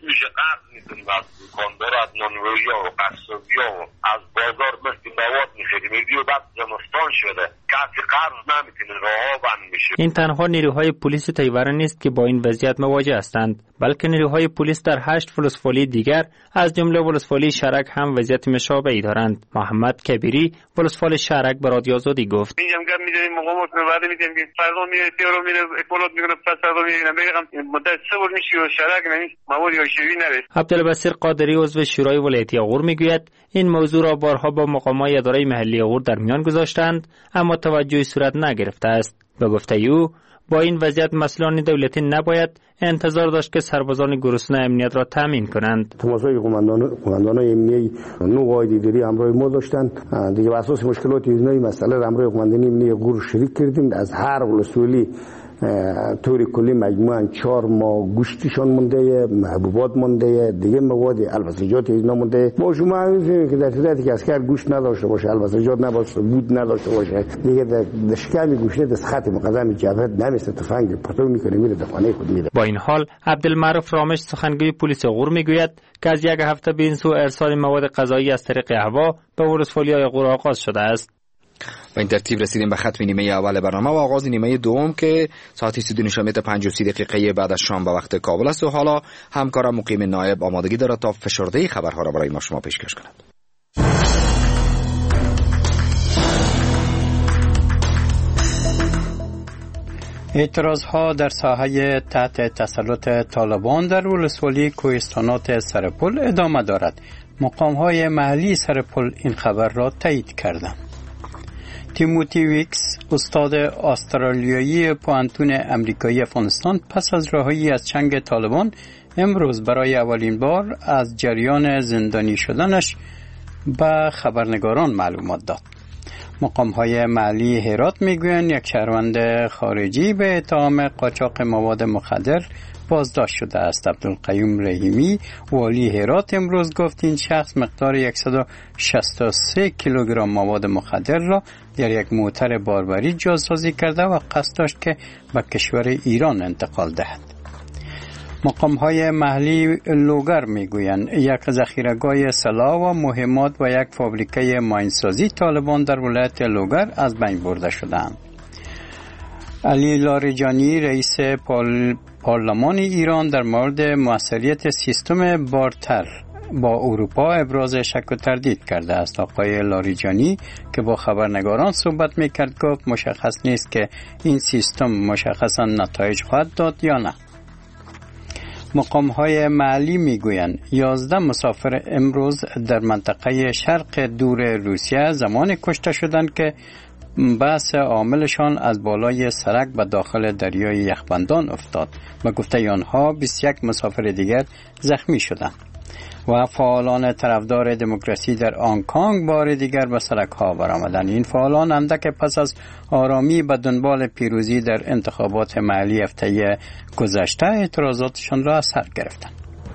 میشه قرض میکنیم از دکاندار، از نانوایی و قصابی و از بازار مثل مواد میخریم. دیگه بعد زمستان شده کسی قرض نمیتونه، راه بند میشه. این تنها نیروهای پلیس تیوران نیست که با این وضعیت مواجه هستند، بلکه نیروهای پلیس در 8 ولسوالی دیگر از جمله ولسوالی شرک هم وضعیت مشابهی دارند. محمد کبیری ولسوالی شرک به رادیو آزادی گفت: اینجام گپ می‌زنیم مقامات وعده میدیم که فردا میره تیرو میره اکولات میکنه، پس فردا میره میگم مدت صبر میشه و شرک نمیشه مواد یا شوی نره. عبدالبصیر قادری عضو شورای ولایتی اغور میگوید این موضوع را بارها با مقامات اداره محلی اغور در میان گذاشتند اما توجهی صورت نگرفته است. به گفته او با این وضعیت مسئولان دولتی نباید انتظار داشت که سربازان گرسنه امنیت را تامین کنند. تماس‌های قماندانان امنیتی نوع دیداری همراه ما داشتند. دیگه اساس مشکلات اینا مسئله را همراه قماندانی امنیتی غور شریک کردیم. از هر ولسوالی طور کلی مجموعاً 4 ماه گوشتشان مونده، محبوبات مونده، دیگه مواد البسجات اینا مونده. با شما می‌بینید که در صورتی که عسکر گوشت نداشته باشه، البسجات نباشه، بود نداشته باشه، دیگه در شکم گوشت از خط مقدم جبهت نمیشه، تفنگ پرتو میکنه میره در خانه خود میره. با این حال عبدالمعروف رامش سخنگوی پلیس غور میگوید که از یک هفته به این سو ارسال مواد غذایی از طریق هوا به ولسوالی‌های غور آغاز شده است. و این ترتیب رسیدیم به ختم نیمه اول برنامه و آغاز نیمه دوم که ساعت 22:53 بعد از شام به وقت کابل است و حالا همکارم مقیم نایب آمادگی دارد تا فشرده خبرها را برای ما شما پیشکش کند. اعتراضها در ساحه تحت تسلط طالبان در ولسوالی کوهستانات سرپل ادامه دارد. مقام‌های محلی سرپل این خبر را تایید کردند. تیموتی ویکس استاد استرالیایی پوانتون امریکایی افغانستان پس از رهایی از چنگ طالبان امروز برای اولین بار از جریان زندانی شدنش به خبرنگاران معلومات داد. مقام‌های محلی هرات میگویند یک شهروند خارجی به اتهام قاچاق مواد مخدر بازداشت شده است. عبدالقیوم رحیمی والی هرات امروز گفت این شخص مقدار 163 کیلوگرم مواد مخدر را در یک موتر باربری جاسازی کرده و قصد داشت که به کشور ایران انتقال دهد. مقام‌های محلی لوگر میگویند یک ذخیره‌گاه سلاح و مهمات و یک فابریکه ماینسازی طالبان در ولایت لوگر از بین برده شدند. علی لاریجانی رئیس پارلمان ایران در مورد موثریت سیستم بارتر با اروپا ابراز شک و تردید کرده است. آقای لاریجانی که با خبرنگاران صحبت میکرد گفت مشخص نیست که این سیستم مشخصا نتایج خواهد داد یا نه. مقام‌های محلی میگویند 11 مسافر امروز در منطقه شرق دور روسیه زمان کشته شدند که بحث عاملشان از بالای سرک به داخل دریای یخبندان افتاد. به گفته آنها 21 مسافر دیگر زخمی شدند. و فعالان طرفدار دموکراسی در آنکانگ بار دیگر به سرک‌ها برآمدند. این فعالان اندک پس از آرامی به دنبال پیروزی در انتخابات محلی هفته گذشته اعتراضاتشان را از سر گرفتند.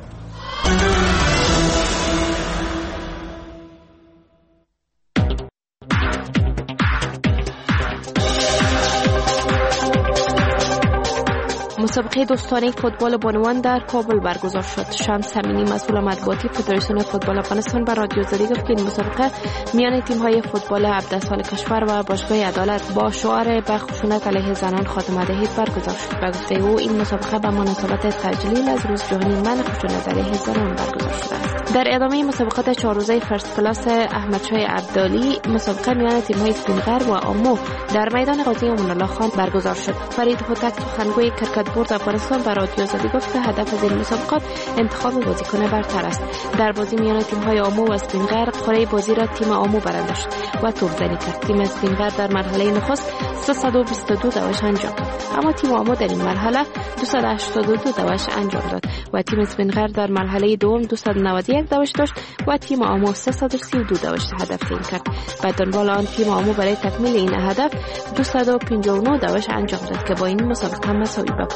مسابقه دوستانه فوتبال بانوان در کابل برگزار شد. شمس امینی مسئول مطبوعاتی فدراسیون فوتبال افغانستان به رادیو آزادی گفت که این مسابقه میان تیم‌های فوتبال 17 سال کشور و باشگاه عدالت با شعار به خشونت علیه زنان خاتمه دهید برگزار شد. به گفته او این مسابقه به مناسبت تجلیل از روز جهانی منع خشونت علیه زنان برگزار شده است. در ادامه مسابقات 4 روزه فرست کلاس احمدشاه عبدالی مسابقه میان تیم‌های سپینغر و آمو در میدان قاضی امان الله خان برگزار شد. فرید هوتک سخنگوی کرکٹ بورد افغانستان به رادیو آزادی گفت که هدف از این مسابقات انتخاب بازیکن برتر است. در بازی میان تیم‌های آمو و اسپینغر قرعه بازی را تیم آمو برنده شد و توپ‌زنی کرد. تیم اسپینغر در مرحله نخست 322 دعواش انجام داد، اما تیم آمو در این مرحله 282 دعواش انجام داد و تیم اسپینغر در مرحله دوم 291 دعواش داشت و تیم آمو 332 دعواش هدف تعیین کرد. به دنبال آن تیم آمو برای تکمیل این هدف 259 دعواش انجام داد که با این مسابقه مساوی به پایان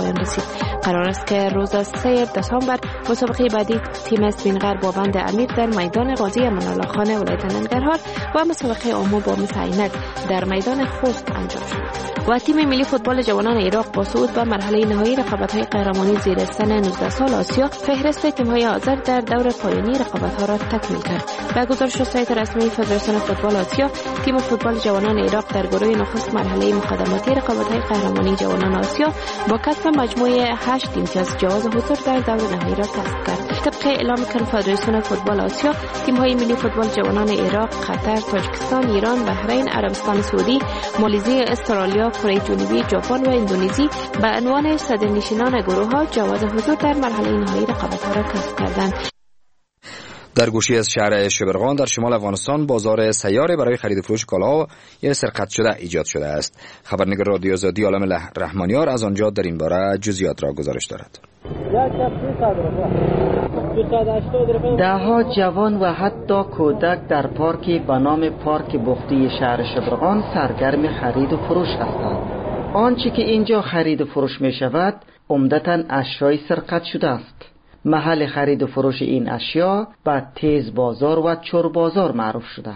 پایان رسید. قرار است که روز 3 دسامبر مسابقه بعدی تیم اسپینغر با بند امیر در میدان قاضی امان الله خان ولایت ننگرهار و مسابقه عموم با مس عینک در میدان خوست انجام شد. و تیم ملی فوتبال جوانان عراق با صعود به مرحله نهایی رقابت‌های قهرمانی زیر سن 19 سال آسیا فهرست تیم‌های حاضر در دور پایانی رقابت‌ها را تکمیل کرد. به گزارش سایت رسمی فدراسیون فوتبال آسیا، تیم فوتبال جوانان عراق در گروه نخست مرحله مقدماتی رقابت‌های قهرمانی جوانان آسیا با کسب مجموعه 8 امتیاز جواز حضور در دور نهایی را کسب کرد. طبق اعلام کنفدراسیون فوتبال آسیا، تیم‌های ملی فوتبال جوانان عراق، قطر، تاجیکستان، ایران، بحرین، عربستان سعودی، مالزی، استرالیا، کره جنوبی، ژاپن و اندونزی به عنوان صدرنشینان گروه‌ها جواز حضور در مرحله نهایی رقابت‌ها را کسب کردند. در گوشی از شهر شبرغان در شمال افغانستان بازار سیاره برای خرید و فروش کالاها یا سرقت شده ایجاد شده است. خبرنگار رادیو آزادی عالم رحمانیار از آنجا در این باره جزئیات را گزارش دارد. دهها جوان و حتی کودک در پارکی به نام پارک بختی شهر شبرغان سرگرم خرید و فروش هستند. آنچه که اینجا خرید و فروش می شود عمدتاً اشیای سرقت شده است. محل خرید و فروش این اشیا به تیز بازار و چور بازار معروف شده.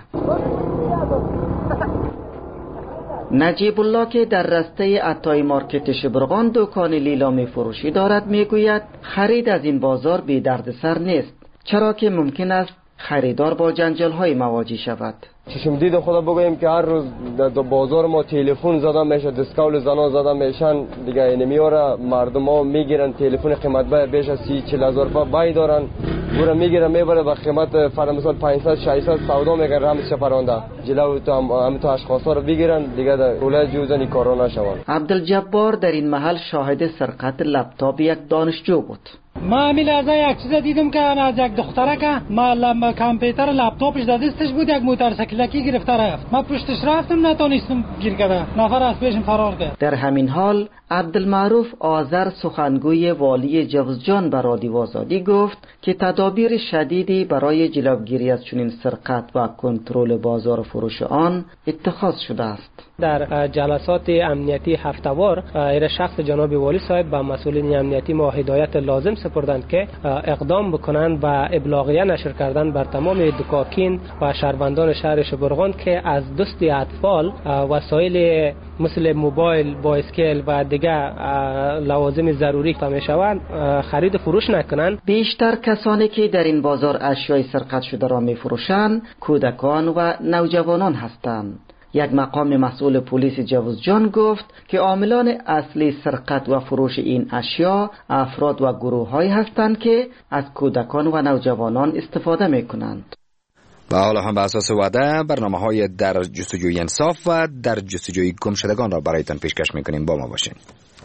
نجیب الله که در رسته عطای مارکت شبرغان دکان لیلامی فروشی دارد میگوید خرید از این بازار بی دردسر نیست، چرا که ممکن است خریدار با جنجال های مواجه شود. چشم دید خدا بگویم که هر روز در بازار ما تلفن زدن میشه، دیسکاول زنا زدن میشن دیگه، این میاره مردم ها میگیرن تلفن قیمت به بیش از 30-40 هزار روپیه بای دارن، برو میگیرن میبره به قیمت فرض مثال 500-600 سودا میگن رمز چپرانده جلو تو اشخاصا رو بگیرن دیگه در ولایت جوزنی کارا نشون. عبدالجبار در این محل شاهد سرقت لپتاپ یک دانشجو بود. ما امیل از یک چیز دیدم که از یک دختره که ما کامپیوتر لپتاپش در دستش بود، یک موتورسیکلکی گرفته رفت. ما پشتش رفتم نتونستم گیر کنم، نفر از پیشم فرار کرد. در همین حال عبدالمعروف آذر سخنگوی والی جوزجان به رادیو آزادی گفت که تدابیر شدیدی برای جلوگیری از چنین سرقت و کنترل بازار فروش آن اتخاذ شده است. در جلسات امنیتی هفته‌وار ایر شخص جناب والی صاحب به مسئولین امنیتی ما هدایت لازم سپردند که اقدام بکنند و ابلاغیه نشر کردن بر تمام دکاکین و شهروندان شهر شبرغان که از دست اطفال وسایل مثل موبایل، بایسکل و دیگر لوازم ضروری که میشوند خرید و فروش نکنند. بیشتر کسانی که در این بازار اشیای سرقت شده را میفروشند کودکان و نوجوانان هستند. یک مقام مسئول پلیس جوزجان گفت که عاملان اصلی سرقت و فروش این اشیا افراد و گروه‌هایی هستند که از کودکان و نوجوانان استفاده میکنند. و حالا هم به اساس وعده برنامه‌های در جستجوی انصاف و در جستجوی گمشدگان را برایتان پیشکش میکنیم. با ما باشین.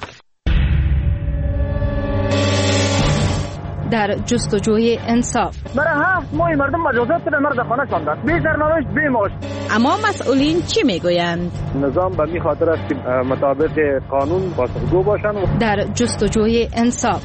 در جستجوی انصاف برای ما مردم مجازات به مرد خانه شدند، بی سرنوشت بی معاش. اما مسئولین چی میگویند؟ نظام به می خاطر است که مطابق قانون پاسخگو باشند. در جستجوی انصاف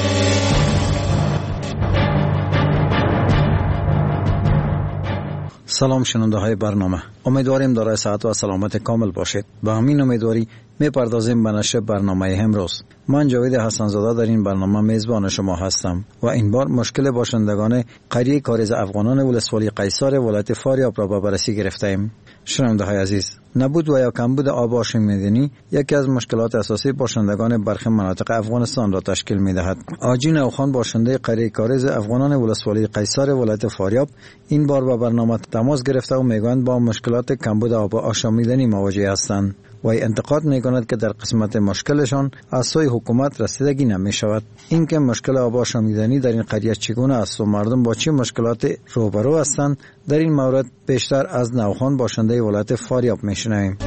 سلام شنونده های برنامه، امیدواریم دارای صحت و سلامت کامل باشید. با همین امیدواری میپردازیم به نشر برنامه امروز. من جاوید حسن زاده در این برنامه میزبان شما هستم و این بار مشکل باشندگان قریه کاریز افغانان ولسوالی قیصر ولایت فاریاب را به بررسی گرفتیم. شنونده های عزیز، نبود و یا کمبود آب آشامیدنی یکی از مشکلات اساسی باشندگان برخی مناطق افغانستان را تشکیل می‌دهد. آجی نوخان باشنده قریه کاریز افغانان ولسوالی قیصر ولایت فاریاب این بار با برنامه تماس گرفته و میگویند با مشکلات کمبود آب آشامیدنی مواجه هستند. و انتقاد می‌کند که در قسمت مشکلشان از سوی حکومت رسیدگی نمی‌شود. اینکه مشکل آب آشامیدنی در این قریه چگونه است و مردم با چه مشکلات روبرو هستند، در این مورد بیشتر از نوخان باشنده ولایت فاریاب می‌شنویم.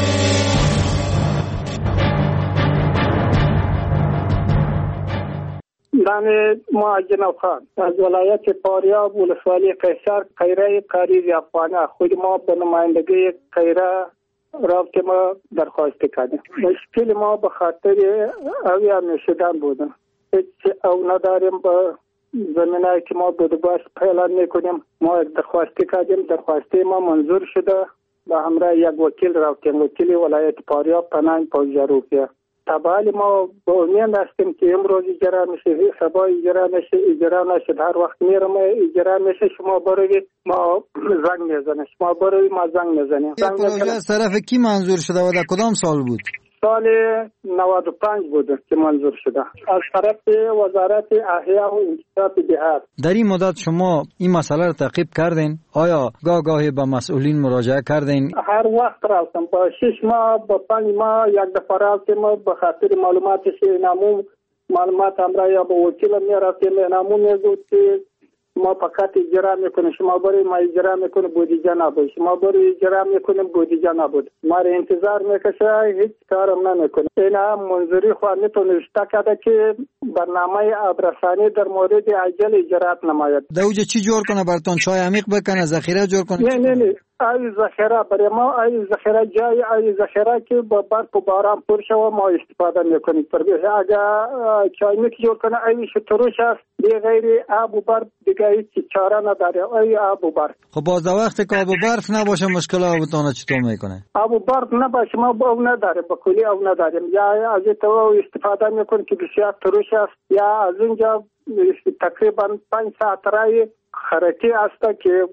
من معجن خان از ولایت فاریاب ولسوالی قیصر قیره قریز افغانه، خود ما به نمایندگی قیره رابطه ما درخواست کردیم. مشکل ما به خاطر اوی همیشدن بودن، هیچ او نداریم. با زمینه که ما بودباش پیلان میکنیم، ما درخواست کردیم، درخواسته ما منظور شده. با همراه یک وکیل رفتیم، وکیل ولایت فاریاب پناهی پوزجاروفیه. تبعال ما با امید هستیم که امروز اجرا میشه، شبا اجرا میشه، اجرا نشد هر وقت میرم اجرا میشه شما برای ما زنگ میزنه، شما برای ما زنگ میزنه. پروژه از طرف کی منظور شده و در کدام سال بود؟ سال 95 بود که منظور شده از طرف وزارت احیا و انکشاف دهات. در این مدت شما این مسئله رو تعقیب کردین؟ آیا گاهی به مسئولین مراجعه کردین؟ هر وقت رفتم، با 6 ماه با 5 ماه یک دفعه رفتم به خاطر معلوماتش. نامو معلومات امرا یا با وکیل میرفتیم، نامو میگفت که ما فقط اجرا میکنیم، شما برای ما اجرا میکنیم بودجه نبود، شما برای اجرا میکنیم بودجه نبود، ما را انتظار میکشه هیچ کارم نمیکنه. این هم منظوری خواهد میتونسته کرده که برنامه آبرسانی در مورد عجل اجرات نماید. دوجه چی جور کنه براتون؟ چای عمیق بکنه، ذخیره جور کنه؟ نه ای ذخیره برای ما، ای ذخیره جای ای ذخیره که با برف و باران پر شوه ما استفاده میکنیم. اگر چای میک جور کنه ای شتروش است، به غیر آب و برف دیگه هیچ چاره نداره. ای آب و برف. خب باز در وقتی که آب و برف نباشه مشکل آبتون چطور میکنه؟ آب و برف نباشه ما آب نداره، با کلی آب نداریم. یا از تو استفاده میکنیم که بسیار تروش است، یا از اینجا تقریبا 5 ساعت رای خرکی است که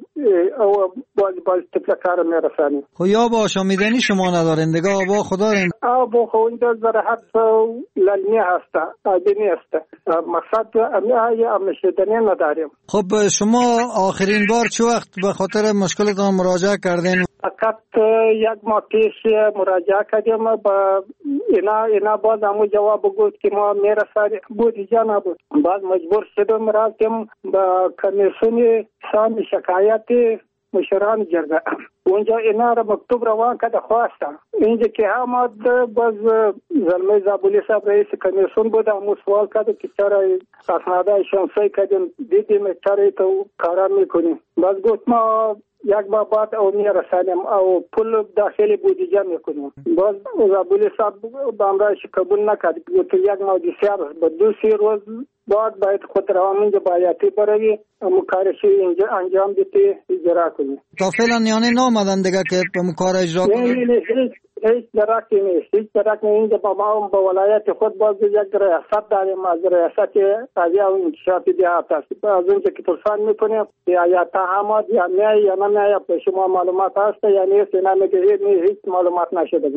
باز طفل کار میرسانی. خب یا با آشامیدنی شما ندارین دیگه؟ آبا خدا رین آبا خو اینجا زراحت للمی هست، آبینی است. مقصد امشدنی نداریم. خب شما آخرین بار چه وقت به خاطر مشکلتان مراجعه کردین؟ فقط یک ماه پیش مراجعه کردیم، با اینا باز همو جواب گفت که ما میرسانیم بودجه نبود. باز مجبور شدم رفتیم با کمیسیون سام شکایت مشران جرگه، اونجا اینا را مکتوب روان کرده خواسته. اینجا که آمد باز زلمه زابولی صاحب رئیس کمیسیون بود، همو سوال کرده که چرا اسناده شانسی کردیم، دیدیم چرا تو کارا میکنیم. باز گفت ما یک بابات او میرسانیم او پول داخلی بودجه میکنیم. باز زابولی صاحب با امرایش قبول نکرد، گفت یک ماه بسیار با 2-3 روز بعد باید خود روان اینجا بایاتی برای مکارشی اینجا انجام دیتی اجرا کنی. تا فعلا یعنی نامدن دیگه که مکار اجرا کنی؟ هیچ درکی نیست، هیچ درک نیست. اینجا با ما با ولایت خود باز یک ریاست داریم، از ریاست احیا و انکشاف دهات است. از اونجا که پرسان میکنیم یا تهمات یا نه یا نه به شما معلومات هست یا نیست، اینا میگه هیچ معلومات نشده.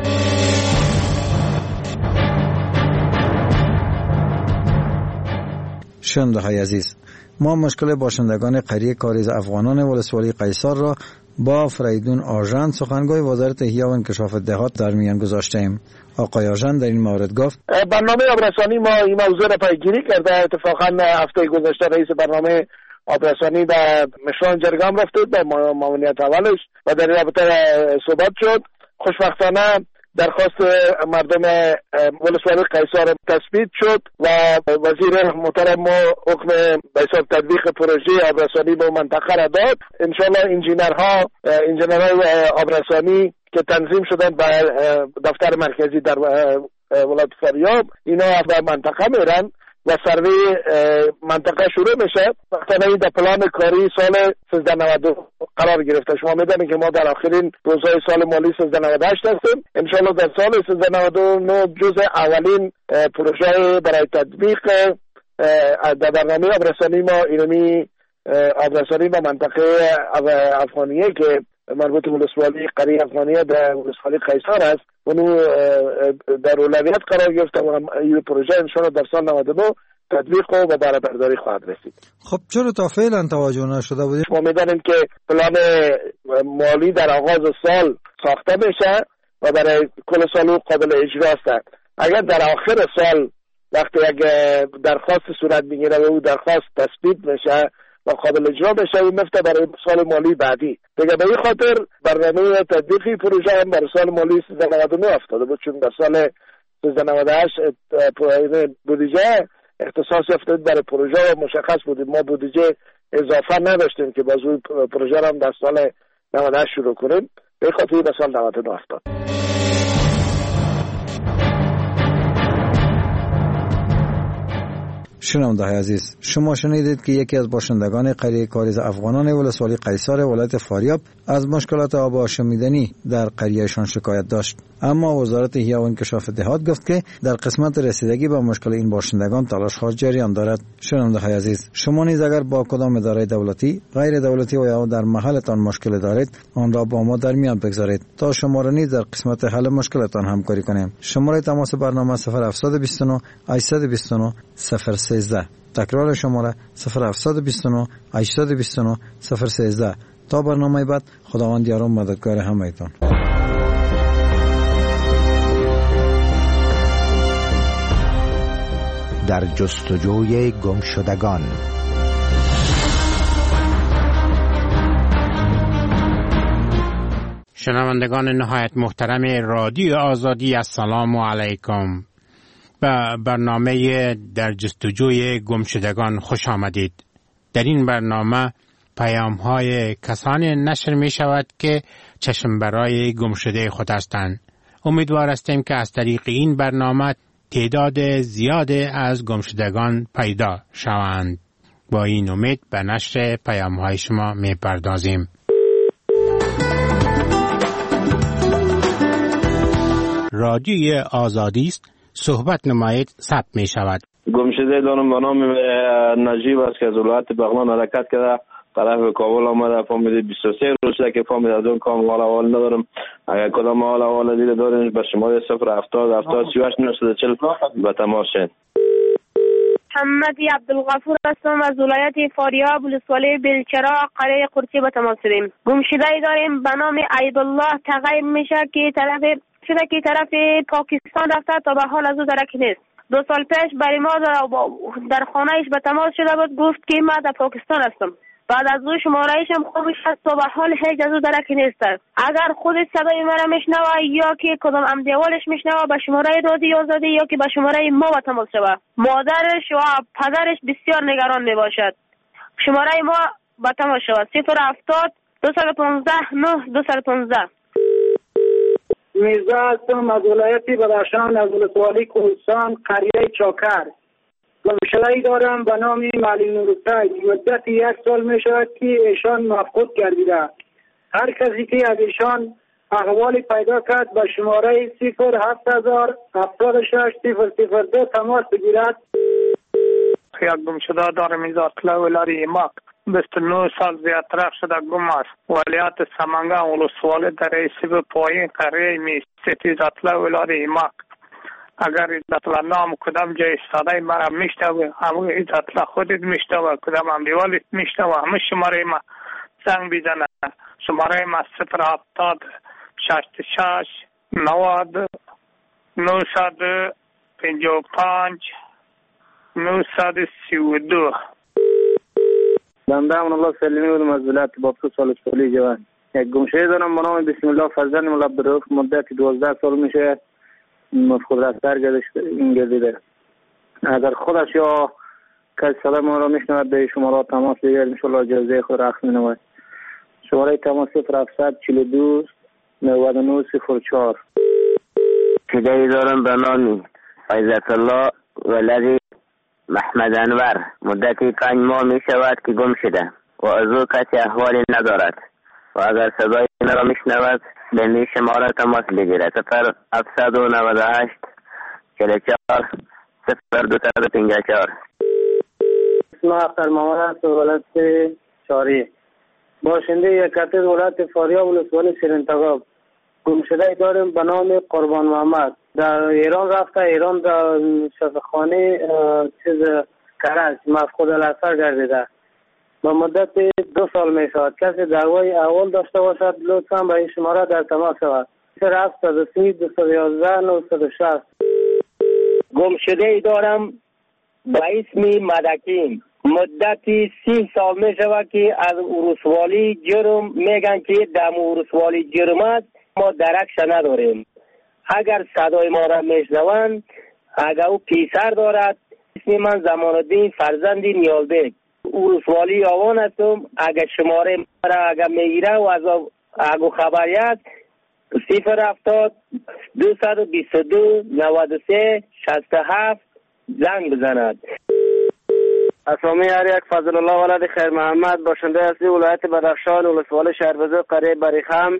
شنونده‌های عزیز، ما مشکل باشندگان قریه کاریز افغانان ولسوالی قیصر را با فریدون آژان سخنگوی وزارت احیا و انکشاف دهات در میان گذاشتیم. آقای آژان در این مورد گفت برنامه آبرسانی ما این موضوع را پیگیری کرده. اتفاقا هفته گذشته رئیس برنامه آبرسانی به مشران جرگام رفته به معاونیت اولش و در رابطه صحبت شد. خوشبختانه درخواست مردم ولسوالی قیصر تثبیت شد و وزیر محترم ما حکم به حساب تطبیق پروژه آبرسانی به منطقه را داد. انشالله انجینرهای آبرسانی که تنظیم شدن به دفتر مرکزی در ولایت فاریاب اینا به منطقه میرن و سروی منطقه شروع میشه. وقتی در پلان کاری سال 1392 قرار گرفته. شما میدونید که ما در آخرین روزهای سال مالی 1398 هستیم. انشالله در سال 1399 جزء اولین پروژه برای تطبیق در برنامه آبرسانی ما اینمی آبرسانی به منطقه افغانیه که مربوط به ولسوالی قریه افغانیه در ولسوالی قیصر است اونو در اولویت قرار گرفته و این پروژه انشالله در سال 99 تطبیق و بهره برداری خواهد رسید. خب چرا تا فعلا توجه نشده بود؟ ما میدانیم که پلان مالی در آغاز سال ساخته میشه و برای کل سال قابل اجرا است. اگر در آخر سال وقتی یک درخواست صورت میگیره و او درخواست تثبیت میشه و قابل اجرا بشه این مفته برای سال مالی بعدی. دیگه به این خاطر برنامه تطبیقی پروژه هم برای سال مالی 1399 افتاده بود، چون در سال 1398 بودجه اختصاص یافته برای پروژه و مشخص بودیم ما بودجه اضافه نداشتیم که باز اون پروژه هم در سال 98 شروع کنیم. به این خاطر در سال 99 افتاد. شنونده‌های عزیز، شما شنیدید که یکی از باشندگان قریه کاریز افغانان ولسوالی قیصر ولایت فاریاب از مشکلات آب آشامیدنی در قریهشان شکایت داشت. اما وزارت احیا و انکشاف دهات گفت که در قسمت رسیدگی به مشکل این باشندگان تلاش‌ها جریان دارد. شنونده‌های عزیز، شما نیز اگر با کدام اداره دولتی، غیر دولتی و یا در محلتان مشکل دارید، آن را با ما در میان بگذارید تا شما را نیز در قسمت حل مشکلتان همکاری کنیم. شماره تماس برنامه 0729 829 013. تکرار شماره 0729 829 013. تا برنامه بعد، خداوند یار و مددگار همه‌تان. در جستجوی گمشدگان. شنوندگان نهایت محترم رادیو آزادی، السلام علیکم. به برنامه در جستجوی گمشدگان خوش آمدید. در این برنامه پیام‌های کسانی نشر می شود که چشم برای گمشده خود هستند. امیدوار هستیم که از طریق این برنامه تعداد زیادی از گمشدگان پیدا شوند. با این امید به نشر پیام‌های شما می پردازیم. رادیوی آزادی است، صحبت نمایید، ثبت می شود. گمشده دارم به نام نجیب است که از ولایت بغلان حرکت کرده طرف کابل آمده. فامیل 23 روزه که فامیل از اون کام حال ندارم. اگر کدام حال دیده دارین به شماره 070 70 38 940 به تماس شید. محمدی عبدالغفور هستم از ولایت فاریاب ولسوالی بلچرا قریه قرچی به تماس شدیم. گمشده داریم به نام عیدالله تغییر میشه که طرف پاکستان رفته تا به حال از او درک نیست. 2 سال پیش برای ما در خانهش به تماس شده بود، گفت که من در پاکستان هستم. بعد از او شماره‌اش هم خوبش هست تا به حال هیچ از او درکی نیست. اگر خود صدای مرا میشنوه یا که کدام امدیوالش میشنوه به شماره رادیو آزادی یا که به شماره ما به تماس شوه. مادرش و پدرش بسیار نگران میباشد. شماره ما به تماس شوه 070 215 9 215. میرزا هستم از ولایت بدخشان از ولسوالی کوهستان قریه چاکر. گمشده‌ای دارم به نام معلم نورالسعید. مدت 1 سال می شود که ایشان مفقود گردیده. هر کسی که از ایشان احوالی پیدا کرد به شماره 07000 76 002 تماس بگیرد. یک گمشده دارم از اطلاع ولایت ایماق. 29 سال زیادتر شده گم است. ولایت سمنگان ولسوالی در ایسیب پایین قریه می ستیز اطلاع ولایت ایماق. اگر اطلاع نام کدام جای صدای مرا میشنوه، همه اطلاع خودت میشنوه، کدام امدیوالیت میشنوه، همه شماره ما زنگ بزنه. شماره ما 070 66 90 955 932. بنده الله سلیمی بودم از ولایت بابسو سالسپولی جوان. یک گمشده دارم به نام بسم الله فرزند مولا عبدالرؤوف. مدت 12 سال میشه مفقود رفتار گردیده. اگر خودش یا کسی صدای ما را میشنود به شماره تماس بگیرد، انشالله جزای خود را اخذ مینماید. شماره تماس 0742 99 04. گمشده‌ای دارم به نام عزت الله ولد محمد انور. مدتی 5 ماه می شود که گم شده و از او کسی احوالی ندارد و اگر صدای این را میشنود به این شماره تماس بگیرد. 0798 44 0254. اسم اختر محمد است و ولایت شاری. باشنده یک کتر ولایت فاریاب ولسوالی شیرین‌تگاب. گمشده داریم به نام قربان محمد. در ایران رفته، ایران در شفاخانه کرج مفقود الاثر گردیده. با مدت 2 سال می شود. کسی دعوای اول داشته باشد لطفا به این شماره در تماس شود. 073 211 960. گمشده دارم به اسم مدکین. مدتی 30 سال می شود که از ولسوالی جرم میگن که در ولسوالی جرم است، ما درکش نداریم. اگر صدای ما را میشنوند، اگر او پیسر دارد، اسم من زمان الدین فرزند نیالبک. ولسوالی آوان هستم. اگر شماره ما را اگر میگیره و از اگه خبری است 070 222 93 67 زنگ بزند. اسامی هر یک فضل الله ولد خیر محمد. باشنده اصلی ولایت بدخشان ولسوالی شهربزرگ قریه بریخم.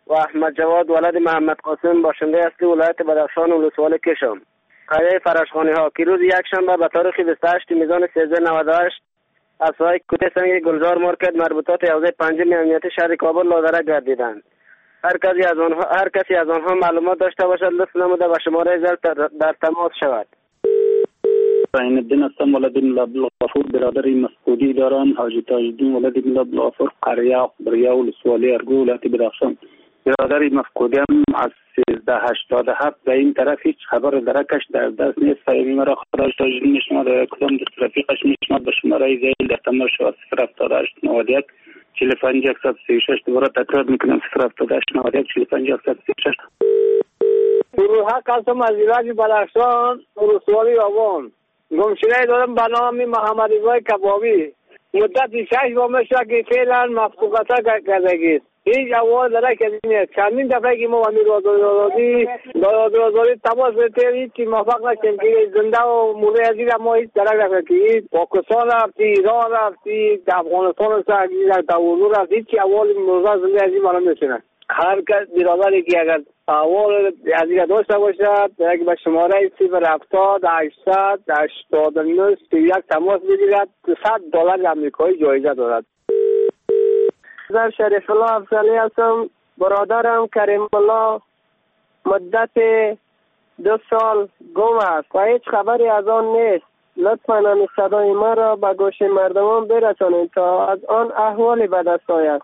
و احمد جواد ولد محمد قاسم باشنده اصلی ولایت بدخشان ولسوالی کشم. قریه فرشخانی ها که روز یکشنبه به تاریخ 28 میزان 1398 از سایه کوته سنگ گلزار مارکت مربوطات حوزه پنجم امنیتی شهر کابل لادرک گردیدند. هر کسی از آنها معلومات داشته باشد لطف نموده به شماره زل در تماس شود. عین الدین هستم، ولد ملا عبدالغفور، برادر مسعودی دارم. حاجی تاج‌الدین ولد ملا عبدالغفور، قریه بریا ولسوالی ارگو ولایت بدخشان. برادر مفقودیم از 1387. به این طرف هیچ خبر درکش در دست نیست. فایمی مرا خراج تاج‌الدین شما در کدام دست رفیقش نشماد به شماره زیل در تماس شود 078 91 45 136. دوباره تکرار میکنم 078 91 45 136. گروه قسم از ایراج بدخشان ولسوالی آوان. گمشده دارم به نام محمد رضا کبابی. مدت 6 ماه میشه که فعلا مفقودتا کردگی. هیچ اول درک نیست. چندین دفعه که ما امیر آزادی تماس بگیریم که موفق نشیم که زنده و مرده عزیز ما هیچ درک نکنیم. پاکستان رفتی، ایران رفتی، افغانستان رفتی، داوودو رفتی، هیچ اول مرده زنده عزیز ما نمیشنه. هر کس برادری که اگر اول عزیز داشته باشد یک به شماره 070 800 89 31 تماس بگیرد. $100 آمریکایی جایزه دارد. در شریف الله افضلی هستم. برادرم کریم الله مدت 2 سال گم است و هیچ خبری از آن نیست. لطفاً این صدای ما را به گوش مردمان برسانید تا از آن احوالی به دست آید.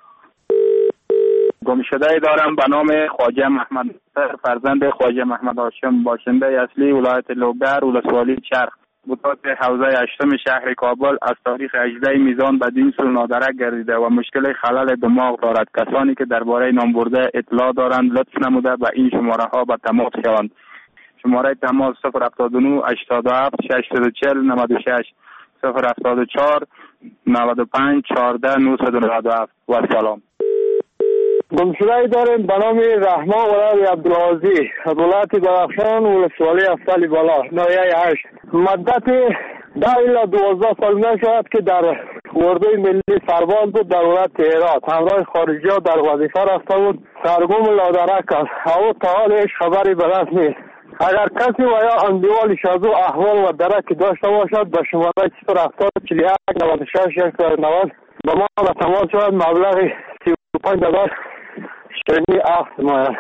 گمشده دارم به نام خواجه محمد فرزند خواجه محمد هاشم باشنده اصلی ولایت لوگر ولسوالی چرخ بوتات حوزه 8 شهر کابل از تاریخ 18 میزان بدین سو نادرک گردیده و مشکل خلل دماغ دارد. کسانی که درباره نام برده اطلاع دارند لطف نموده به این شماره ها به تماس شوند. شماره تماس 079 87 640 96 074 95 14 997 و سلام. گمشده داریم به نام رحمان ولد عبدالعزیز از ولایت بدخشان ولسوالی افضلی بالا ناحیه 8. مدت 10 الی 12 سال می شود که در اردوی ملی سرباز بود در ولایت هرات. همراه خارجی ها در وظیفه رفته بود. سرگم لادرک است. او تا حال هیچ خبری به دست نیست. اگر کسی و یا اندیوالش از او احوال و درک داشته باشد به شماره 070 41 96 190 به ما به تماس شود. مبلغ $35 شرنی افت ماید.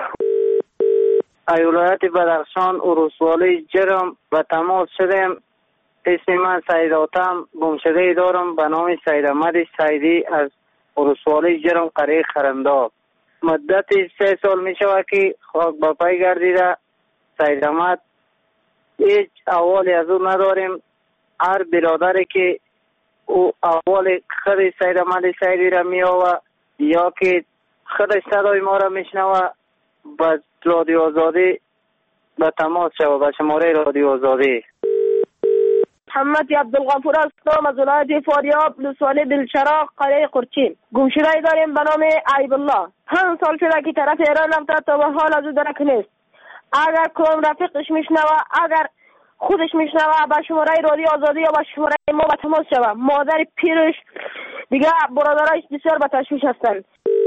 ولایت بدخشان ولسوالی جرم و تماس شدیم. اسم من سید آتم. گمشده دارم به نام سید احمد سیدی از ولسوالی جرم قریه خرمدار. مدت 3 سال می شود که خاک با پای گردیده. سید احمد هیچ احوالی از او نداریم. هر برادری که او احوال خود سید احمد سیدی را می آورد یا که خودش صدای ما را میشنوه به رادیو آزادی به تماس شود به شماره رادیو آزادی. محمد عبدالغفور هستم از ولایت فاریاب ولسوالی بلچراغ قریه قرچین. گمشده داریم به نام عیب الله. هم سال شده که طرف ایران رفته تا به حال از او درک نیست. اگر کدام رفیقش میشنوه اگر خودش میشنوه به شماره رادیو آزادی یا به شماره ما به تماس شود. مادر پیرش دیگه برادرایش بسیار به تشویش هستند.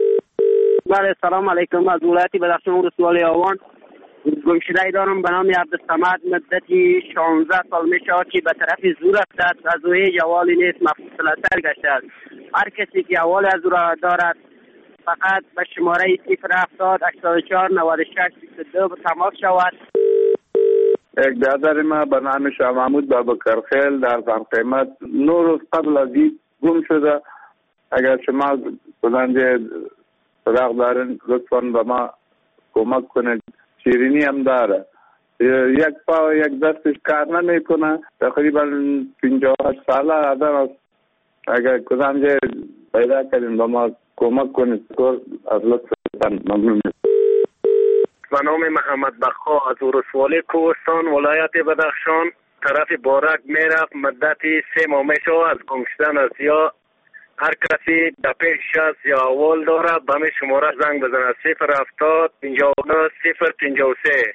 بله سلام علیکم. از ولایت بدخشان ولسوالی آوان. گمشده دارم به نام عبدالصمد. مدتی 16 سال میشه که به طرف زور رفته از او هیچ احوالی نیست. مفصلتر گشته است. هر کسی که احوال از او را دارد فقط به شماره 070 84 96 22 به تماس شود. یک برادر ما به نام شاه محمود بابکرخیل در قیمت 9 روز قبل از این گم شده. اگر شما بلنده صداق دارین لطفاً به ما کمک کنید. شیرینی هم داره. یک پا و یک دستش کار نمیکنه. تقریبا 58 ساله آدم است. اگر کدام جای پیدا کردین به ما کمک کنید. از لطفتان ممنون. به نام محمد بخا از ولسوالی کوهستان ولایت بدخشان طرف بارک میرفت. مدتی 3 ماه میشه از گم شدن است. یا هر کسی در پیش است یا اول داره به می شماره زنگ بزنه 070 59 053.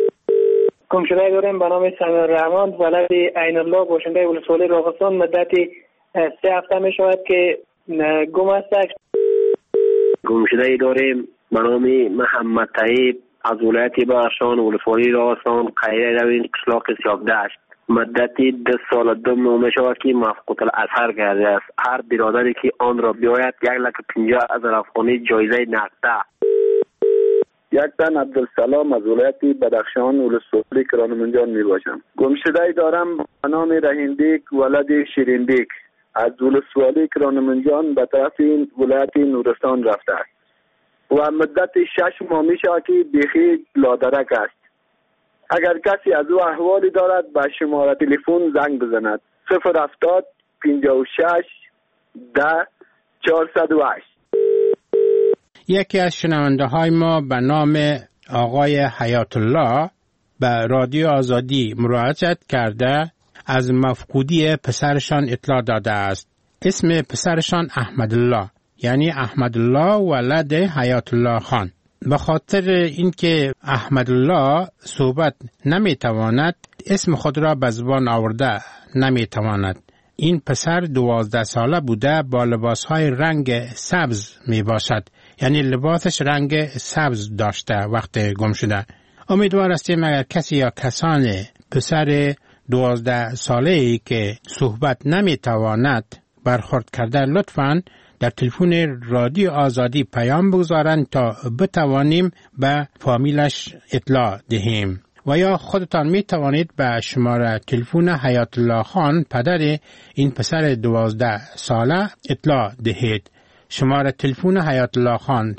گم شده داریم به نام سمیر رحمان ولد عین الله باشنده ولسوالی راغستان. مدتی 3 هفته می شود که گم است. گم شده داریم به نام محمد طیب از ولایت بدخشان ولسوالی راستان قریه روین قشلاق سیاکدشت. مدتی 2 سال 2 ماه می شود که مفقود الاثر کرده است. هر برادری که آن را بیاید 1,50,000 افغانی جایزه نقده. یک تن عبدالسلام از ولایت بدخشان ولسوالی کرانمنجان می باشم. گمشده دارم به نام رهیندیک ولد شیریندیک از ولسوالی کرانمنجان به طرف این ولایت نورستان رفته است و مدت 6 ماه می شود که بیخی لادرک است. اگر کسی از او احوالی دارد به شماره تلفن زنگ بزند 070 56 10 408. یکی از شنونده های ما به نام آقای حیات الله به رادیو آزادی مراجعت کرده از مفقودی پسرشان اطلاع داده است. اسم پسرشان احمدالله، یعنی احمدالله ولد حیات الله خان. به خاطر اینکه احمدالله صحبت نمیتواند، اسم خود را به زبان آورده نمیتواند. این پسر 12 ساله بوده، با لباسهای رنگ سبز می باشد، یعنی لباسش رنگ سبز داشته وقت گم شده. امیدوار هستیم اگر کسی یا کسان پسر 12 ساله‌ای که صحبت نمیتواند برخورد کرده، لطفاً در تلفن رادیو آزادی پیام بگذارند تا بتوانیم به فامیلش اطلاع دهیم. و یا خودتان می توانید به شماره تلفن حیات الله خان پدر این پسر 12 ساله اطلاع دهید. شماره تلفن حیات الله خان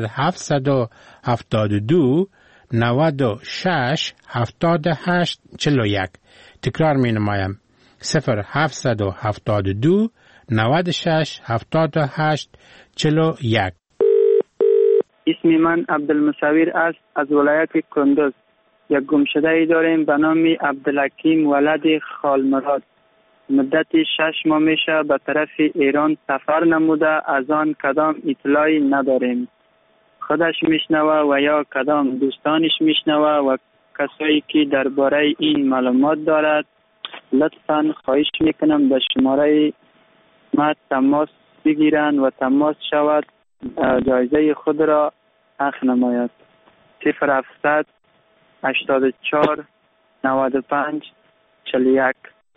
0772 96 78 41. تکرار می نمایم 0772 96 78 41. اسم من عبدالمصور است از ولایت کندوز. یک گمشده ای داریم به نام عبدالحکیم ولد خالمراد. مدت 6 ماه میشه به طرف ایران سفر نموده، از آن کدام اطلاعی نداریم. خودش میشنوه و یا کدام دوستانش میشنوه و کسایی که درباره این معلومات دارد لطفاً خواهش میکنم به شماره ما تماس بگیرند و تماس شود جایزه خود را اخذ نماید. 0700 84 95 41.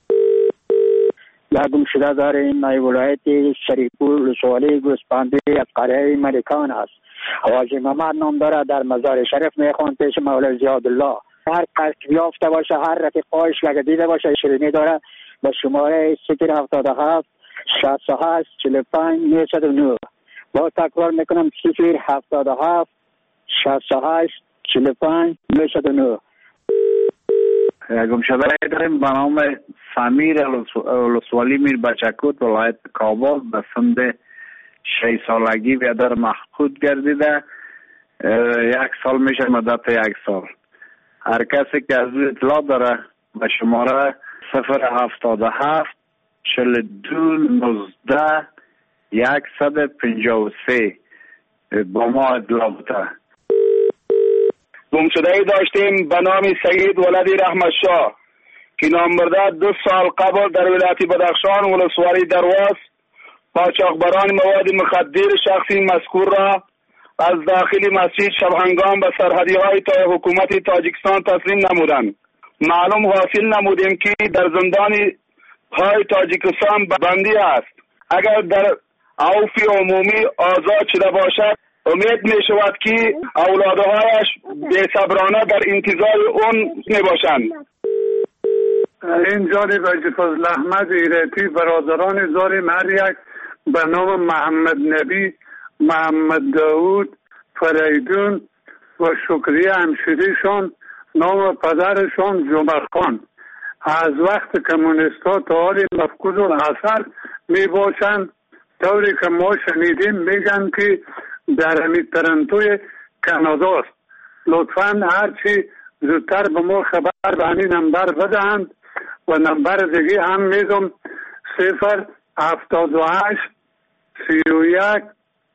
گم شده داریم در ولایت شریفپور ولسوالی گوسپندی از قریه ملکان است. حاجی محمد نام داره، در مزار شریف میخوان پیش مولای زیادالله. هر کس یافته باشه، هر رفیقایش لگه دیده باشه شیرینی داره، به شماره 077 68 45 909. با تکرار میکنم 077 68 45 909. گمشده داریم به نام سمیر ولسوالی میر بچکوت ولایت کابل به سن 6 سالگی بیادر مفقود گردیده. 1 سال میشه، مدت 1 سال. هر کسی که از اطلاع داره به شماره 077 42 19 153 با ما اطلاع بده. گمشده ای داشتیم به نام سید ولدی رحمت شاه که نامبرده 2 سال قبل در ولایت بدخشان ولسوالی درواز قاچاقبران مواد مخدر شخصی مذکور را از داخل مسجد شبهنگام به سرحدی های حکومت تاجیکستان تسلیم نمودند. معلوم حاصل نمودیم که در زندان های تاجیکستان بندی است. اگر در عفو عمومی آزاد شده باشد امید می شود که اولادهایش بی‌صبرانه در انتظار اون می باشند. این جانب حاجی فضل احمد ایرتی برادران زار هر یک به نام محمد نبی، محمد داود، فریدون و شکری همشیریشان نام پدرشان جمعه خان از وقت کمونیستا تا حال مفقود الاثر می باشند. طوری که ما شنیدیم میگن که در همین ترنتوی کاناداست. لطفاً هرچی زودتر به ما خبر به همین نمبر بدهند و نمبر دیگه هم میدم 078 31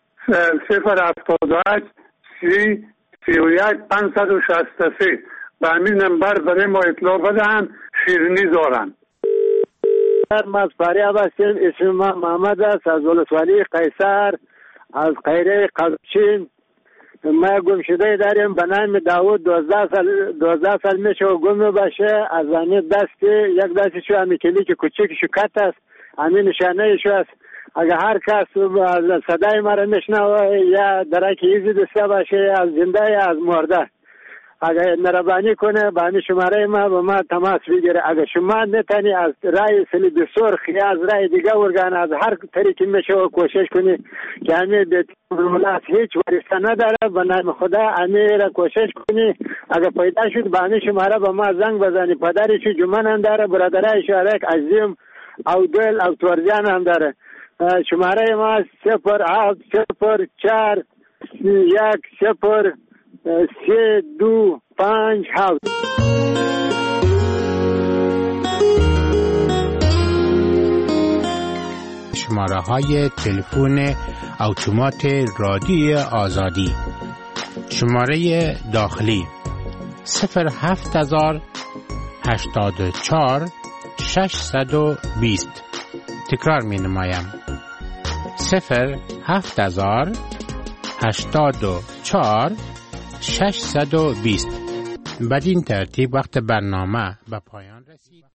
078 31 563 به همین نمبر برای ما اطلاع بدهند. شیرینی دارند. از فریاب هستیم. اسم من محمد است از ولسوالی قیصر از قیره قلبچین. ما گم شده داریم به نام داوود 12 سال میشه و گم باشه. از آن دست یک دستشو همین کلیک کوچیکشو کت است، همین نشانه شو است. اگر هر کس صدای ما را میشنوه یا درک ایزی دسته باشه، از زنده یا از مرده، اگر مهربانی کنه به همین شماره ما با ما تماس بگیره. اگر شما نتانی از رای صلیب سرخ یا از رای دیگه ارگان از هر طریقی میشه و کوشش کنی که همین ملاس هیچ ورسته نداره، به نام خدا همین را کوشش کنی. اگر پیدا شد به همین شماره با ما زنگ بزنی. پدرش جمعه هم داره، برادرای شارک عظیم او دل او تورجان هم داره. شماره ما 0704 10 3257. شماره های تلفن اتومات رادیوی آزادی: شماره داخلی 07084 620. تکرار می نمایم: 07084 620. بدین ترتیب وقت برنامه به پایان رسید.